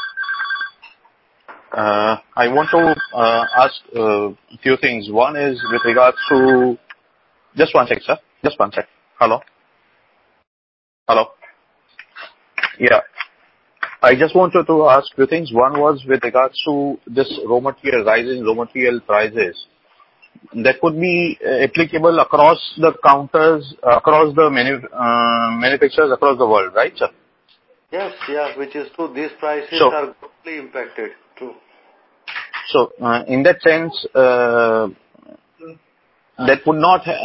I want to ask a few things. One is with regards to... Just one sec, sir. Just one sec. Hello? Yeah. I just wanted to ask a few things. One was with regards to this rise in raw material prices. That could be applicable across the counters, across the manufacturers across the world, right, sir? Yes, which is true. These prices are greatly impacted. True. So, in that sense, that would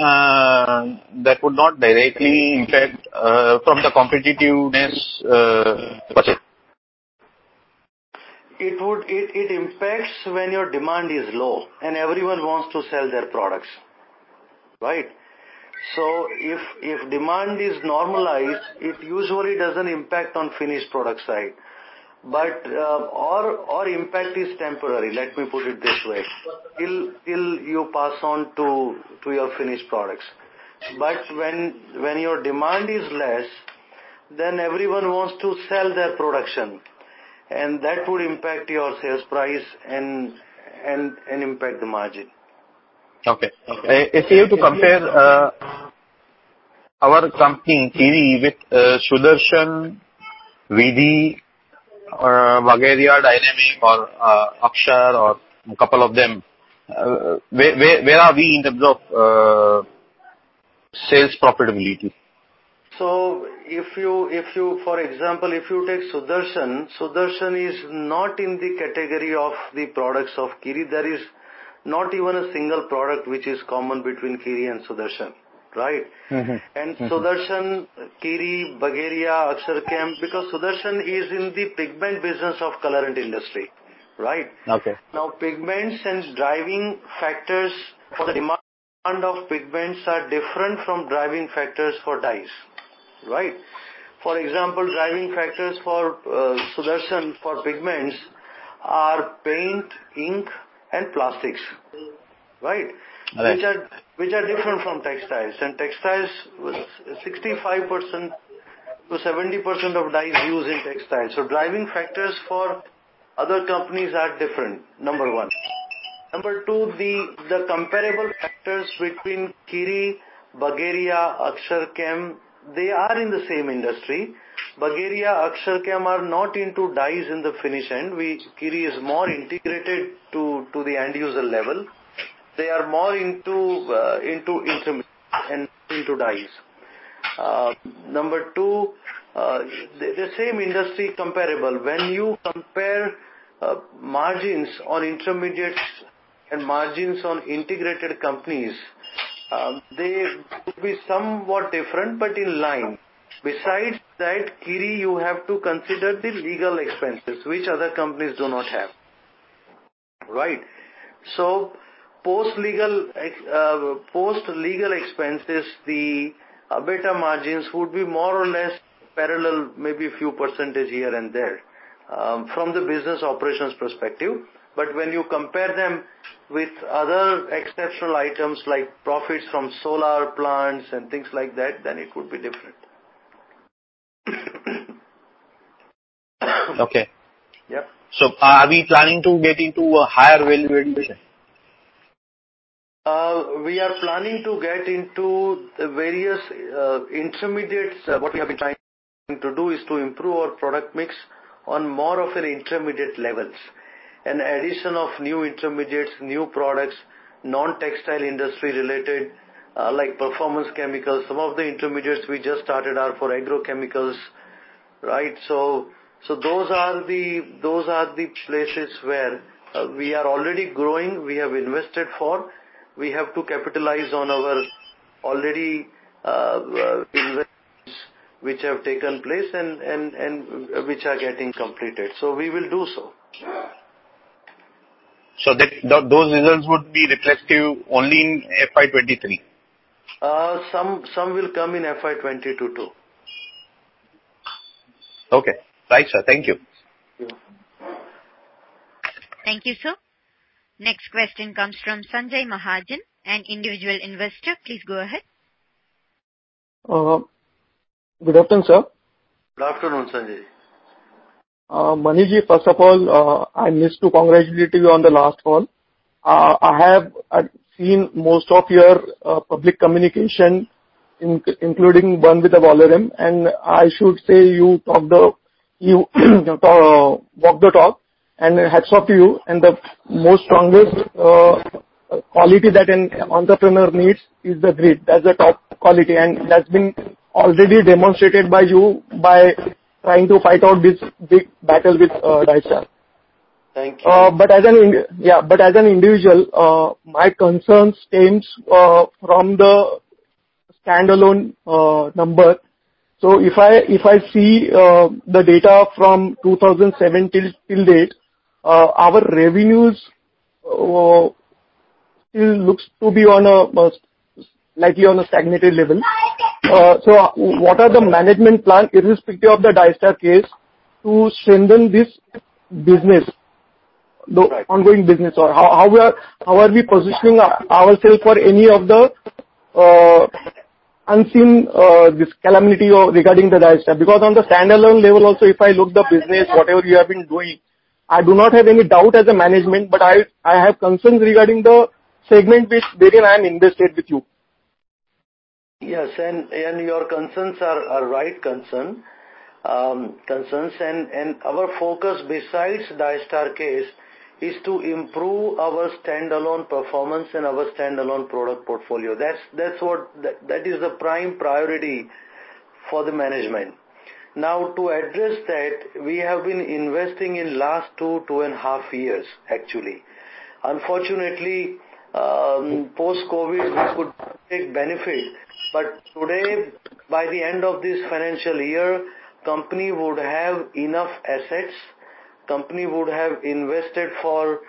not directly impact from the competitiveness perspective. It impacts when your demand is low and everyone wants to sell their products, right? So if demand is normalized, it usually doesn't impact on finished product side. But our impact is temporary. Let me put it this way: till you pass on to your finished products. But when your demand is less, then everyone wants to sell their production, and that would impact your sales price and impact the margin. Okay. If you have to compare our company Kiri with Sudarshan, VD, or Vagaria Dynamic, or Akshar, or a couple of them, where are we in terms of sales profitability? So if you, for example, if you take Sudarshan is not in the category of the products of Kiri. There is not even a single product which is common between Kiri and Sudarshan, right? And Sudarshan, Kiri, Bagaria, Aksarchem, because Sudarshan is in the pigment business of colorant industry, right? Okay. Now pigments and driving factors for the demand of pigments are different from driving factors for dyes, right? For example, driving factors for Sudarshan for pigments are paint, ink and plastics, right? Which are different from textiles, and textiles 65% to 70% of dyes used in textiles. So driving factors for other companies are different, number one. Number two, the comparable factors between Kiri, Bagaria, Aksarchem, they are in the same industry. Bagaria, Aksarchem are not into dyes in the finish end. Kiri is more integrated to the end user level. They are more into intermediate and into dyes. Number two, the same industry comparable. When you compare margins on intermediates and margins on integrated companies, they would be somewhat different but in line. Besides that, Kiri, you have to consider the legal expenses, which other companies do not have. Right? So, post-legal expenses, the EBITDA margins would be more or less parallel, maybe a few percentage here and there, from the business operations perspective. But when you compare them with other exceptional items like profits from solar plants and things like that, then it would be different. Okay. Yep. So are we planning to get into a higher value addition? We are planning to get into the various intermediates. What we have been trying to do is to improve our product mix on more of an intermediate levels. An addition of new intermediates, new products, non-textile industry related, like performance chemicals. Some of the intermediates we just started are for agrochemicals, right? So those are the places where we are already growing. We have invested for. We have to capitalize on our already investments which have taken place and which are getting completed. So we will do so. So those results would be reflective only in FY23? Some will come in FY22 too. Okay. Right, sir. Thank you. Thank you, sir. Next question comes from Sanjay Mahajan, an individual investor. Please go ahead. Good afternoon, sir. Good afternoon, Sanjay. Maniji, first of all, I missed to congratulate you on the last call. I have seen most of your public communication, including one with the Valorem, and I should say you walk the talk, and hats off to you. And the most strongest quality that an entrepreneur needs is the grit. That's the top quality, and that's been already demonstrated by you by trying to fight out this big battle with Dystar. Thank you. But as an individual, my concern stems from the standalone number. So if I see the data from 2007 till date, our revenues still looks to be likely on a stagnated level. So what are the management plan, irrespective of the Dystar case, to strengthen this business, the ongoing business, or how are we positioning ourselves for any of the unseen this calamity or regarding the Dystar? Because on the standalone level also, if I look the business, whatever you have been doing, I do not have any doubt as a management, but I have concerns regarding the segment wherein I am invested with you. Yes, and your concerns are right concerns, and our focus besides Dystar case is to improve our standalone performance and our standalone product portfolio. That is the prime priority for the management. Now, to address that, we have been investing in last 2.5 years, actually. Unfortunately, post-COVID, we could take benefit, but today, by the end of this financial year, company would have enough assets. Company would have invested for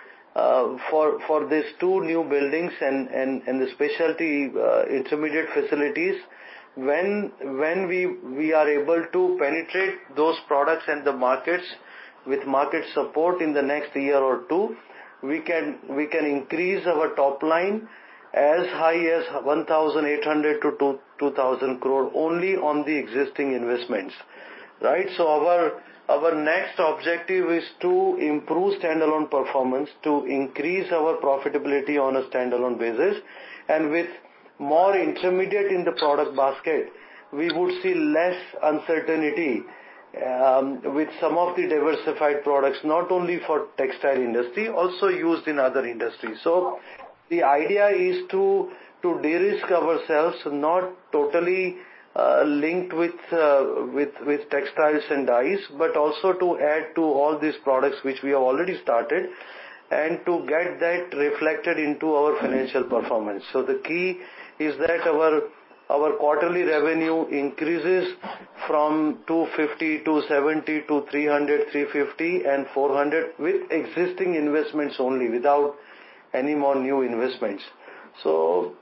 these 2 new buildings and the specialty intermediate facilities. When we are able to penetrate those products and the markets with market support in the next year or 2, we can increase our top line as high as 1,800 to 2,000 crore only on the existing investments, right? So our next objective is to improve standalone performance, to increase our profitability on a standalone basis, and with more intermediate in the product basket, we would see less uncertainty with some of the diversified products, not only for textile industry, also used in other industries. So the idea is to de-risk ourselves, not totally linked with textiles and dyes, but also to add to all these products which we have already started, and to get that reflected into our financial performance. So the key is that our quarterly revenue increases from 250, 270 to 300, 350 and 400 with existing investments only, without any more new investments. So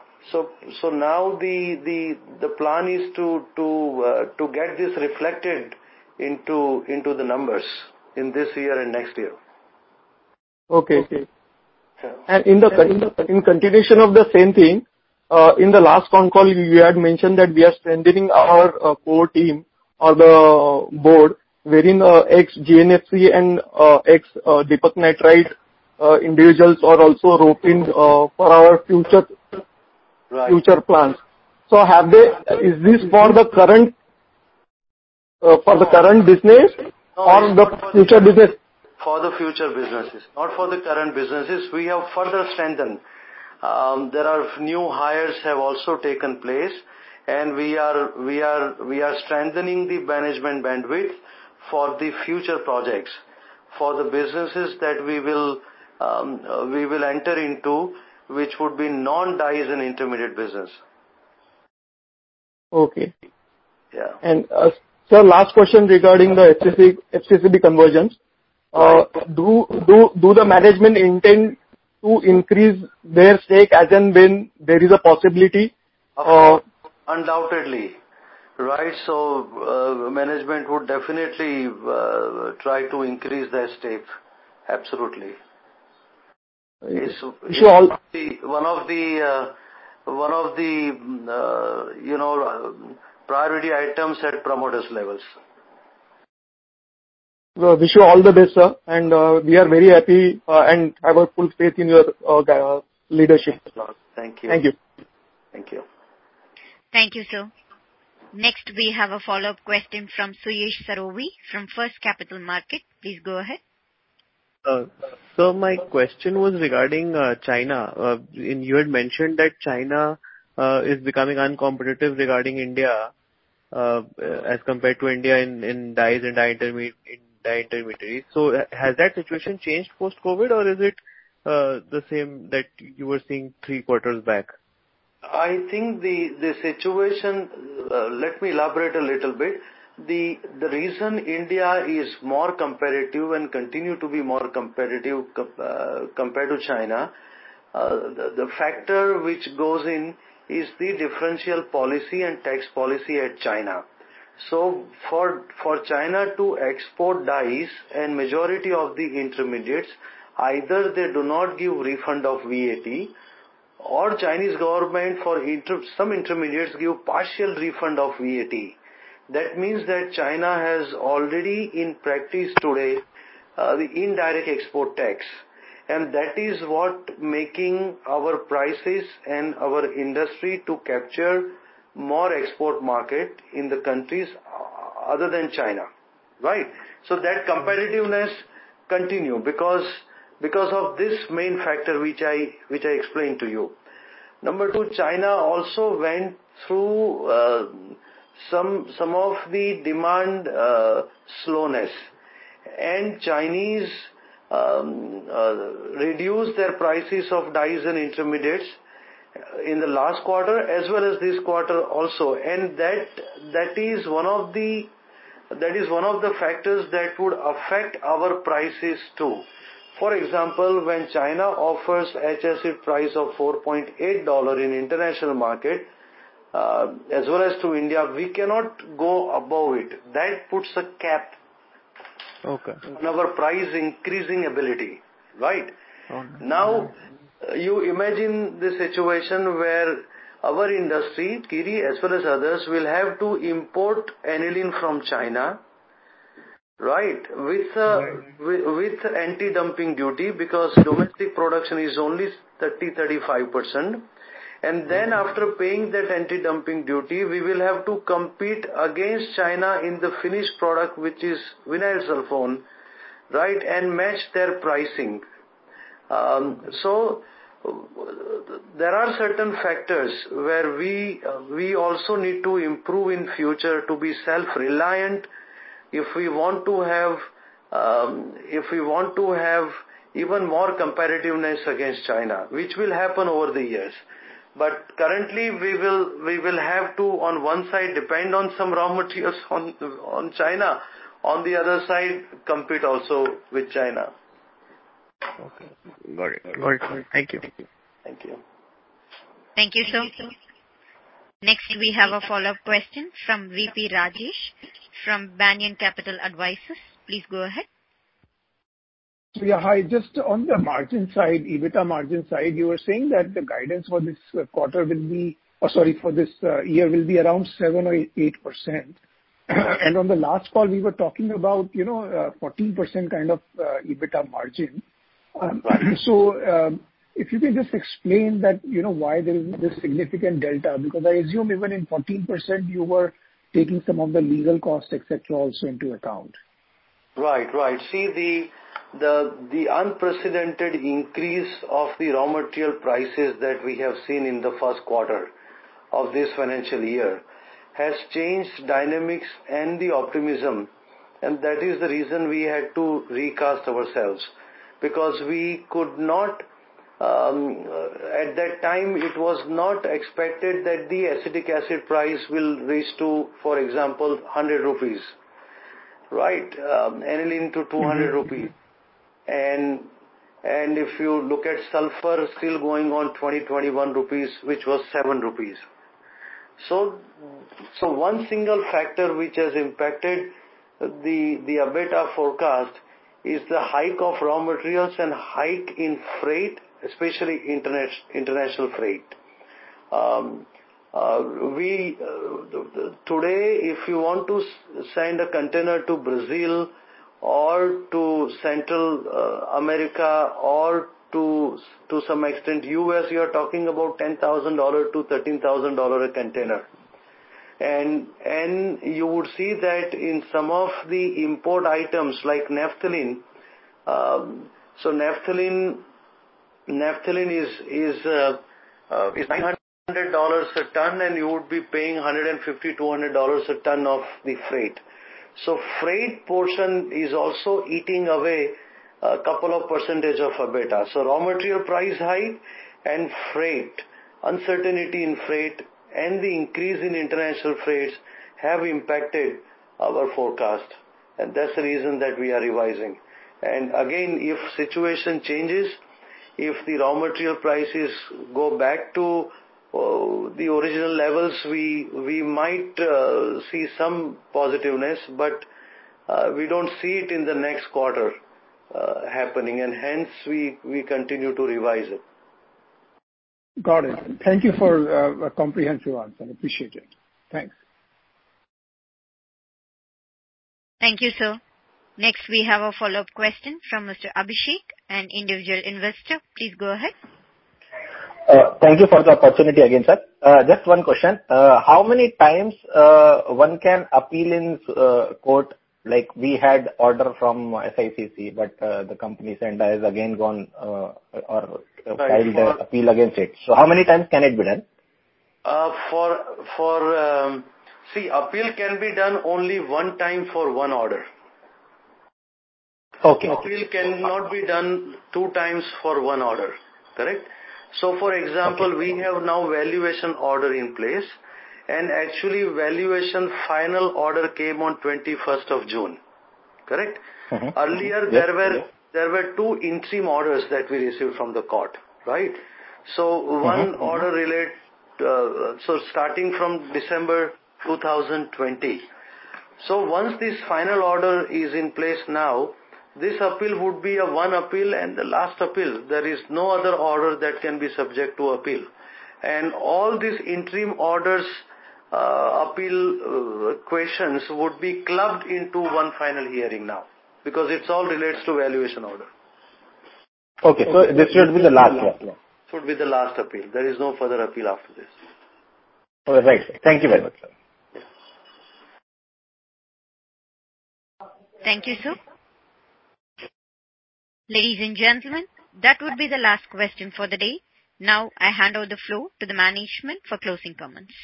now the plan is to get this reflected into the numbers in this year and next year. Okay. And in continuation of the same thing, in the last con call, you had mentioned that we are strengthening our core team or the board, wherein ex-GNFC and ex-Deepak Nitrite individuals are also roped in for our future plans. So is this for the current business or the future business? For the future businesses, not for the current businesses. We have further strengthened. There are new hires have also taken place, and we are strengthening the management bandwidth for the future projects, for the businesses that we will enter into, which would be non-dyes and intermediate business. Okay. Yeah. And sir, last question regarding the FCCB conversions. Do the management intend to increase their stake as and when there is a possibility? Undoubtedly. Right. So management would definitely try to increase their stake. Absolutely. It's one of the priority items at promoters levels. Wish you all the best, sir, and we are very happy and have a full faith in your leadership. Thank you. Thank you. Thank you. Thank you, sir. Next, we have a follow-up question from Suyesh Sarovi from First Capital Market. Please go ahead. So my question was regarding China. You had mentioned that China is becoming uncompetitive regarding India as compared to India in dyes and dye intermediaries. So has that situation changed post-COVID, or is it the same that you were seeing 3 quarters back? I think the situation, let me elaborate a little bit. The reason India is more competitive and continue to be more competitive compared to China, the factor which goes in is the differential policy and tax policy at China. So for China to export dyes and majority of the intermediates, either they do not give refund of VAT, or Chinese government for some intermediates give partial refund of VAT. That means that China has already in practice today the indirect export tax, and that is what making our prices and our industry to capture more export market in the countries other than China, right? So that competitiveness continue because of this main factor which I explained to you. Number 2, China also went through some of the demand slowness, and Chinese reduced their prices of dyes and intermediates in the last quarter as well as this quarter also, and that is one of the factors that would affect our prices too. For example, when China offers HSD price of $4.8 in international market, as well as to India, we cannot go above it. That puts a cap on our price increasing ability, right? Now, you imagine the situation where our industry, Kiri as well as others, will have to import aniline from China, right, with anti-dumping duty, because domestic production is only 30-35%. And then after paying that anti-dumping duty, we will have to compete against China in the finished product, which is vinyl sulfone, right, and match their pricing. So there are certain factors where we also need to improve in future to be self-reliant if we want to have even more competitiveness against China, which will happen over the years. But currently we will have to, on one side, depend on some raw materials on China, on the other side compete also with China. Okay, got it. Thank you. Thank you. Thank you, sir. Next, we have a follow-up question from VP Rajesh from Banyan Capital Advisors. Please go ahead. Yeah, hi. Just on the margin side, EBITDA margin side, you were saying that the guidance for this quarter will be, for this year will be around 7 or 8%. And on the last call, we were talking about, 14% kind of EBITDA margin. So, if you can just explain that, why there is this significant delta, because I assume even in 14% you were taking some of the legal costs, etc., also into account. Right. See, the unprecedented increase of the raw material prices that we have seen in the first quarter of this financial year has changed dynamics and the optimism, and that is the reason we had to recast ourselves, because we could not, at that time it was not expected that the acetic acid price will reach to, for example, 100 rupees, right, aniline to 200 rupees. And if you look at sulfur, still going on 20-21 rupees, which was 7 rupees. So one single factor which has impacted the EBITDA forecast is the hike of raw materials and hike in freight, especially international freight. Today, if you want to send a container to Brazil or to Central America or to some extent US, you are talking about $10,000 to $13,000 a container. And you would see that in some of the import items like naphthalene. So naphthalene is $900 a ton, and you would be paying $150-200 a ton of the freight. So freight portion is also eating away a couple of percentage of EBITDA. So raw material price hike and freight, uncertainty in freight and the increase in international freights have impacted our forecast. And that's the reason that we are revising. And again, if situation changes, if the raw material prices go back to the original levels, we might see some positiveness, but we don't see it in the next quarter happening, and hence we continue to revise it. Got it. Thank you for a comprehensive answer. Appreciate it. Thanks. Thank you, sir. Next, we have a follow-up question from Mr. Abhishek, an individual investor. Please go ahead. Thank you for the opportunity again, sir. Just one question. How many times one can appeal in court? Like we had order from SICC, but the company Senda has again gone filed appeal against it. So how many times can it be done? See, appeal can be done only one time for one order. Okay. Appeal cannot be done 2 times for one order. Correct? So, for example, we have now valuation order in place, and actually valuation final order came on 21st of June. Correct? Earlier, there were 2 interim orders that we received from the court, right? So, one order so starting from December 2020. So, once this final order is in place now, this appeal would be a one appeal and the last appeal. There is no other order that can be subject to appeal. And all these interim orders, appeal questions would be clubbed into one final hearing now, because it's all relates to valuation order. Okay, so this should be the last one. Should be the last appeal. There is no further appeal after this. All right. Thank you very much, sir. Thank you, sir. Ladies and gentlemen, that would be the last question for the day. Now I hand over the floor to the management for closing comments.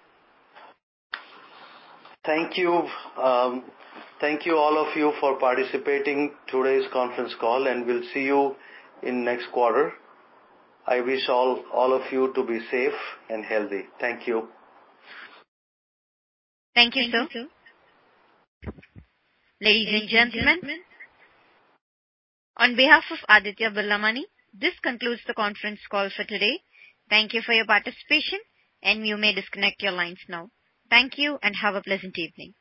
Thank you. Thank you all of you for participating today's conference call, and we'll see you in next quarter. I wish all of you to be safe and healthy. Thank you. Thank you, sir. Ladies and gentlemen, on behalf of Aditya Birla Money, this concludes the conference call for today. Thank you for your participation, and you may disconnect your lines now. Thank you and have a pleasant evening.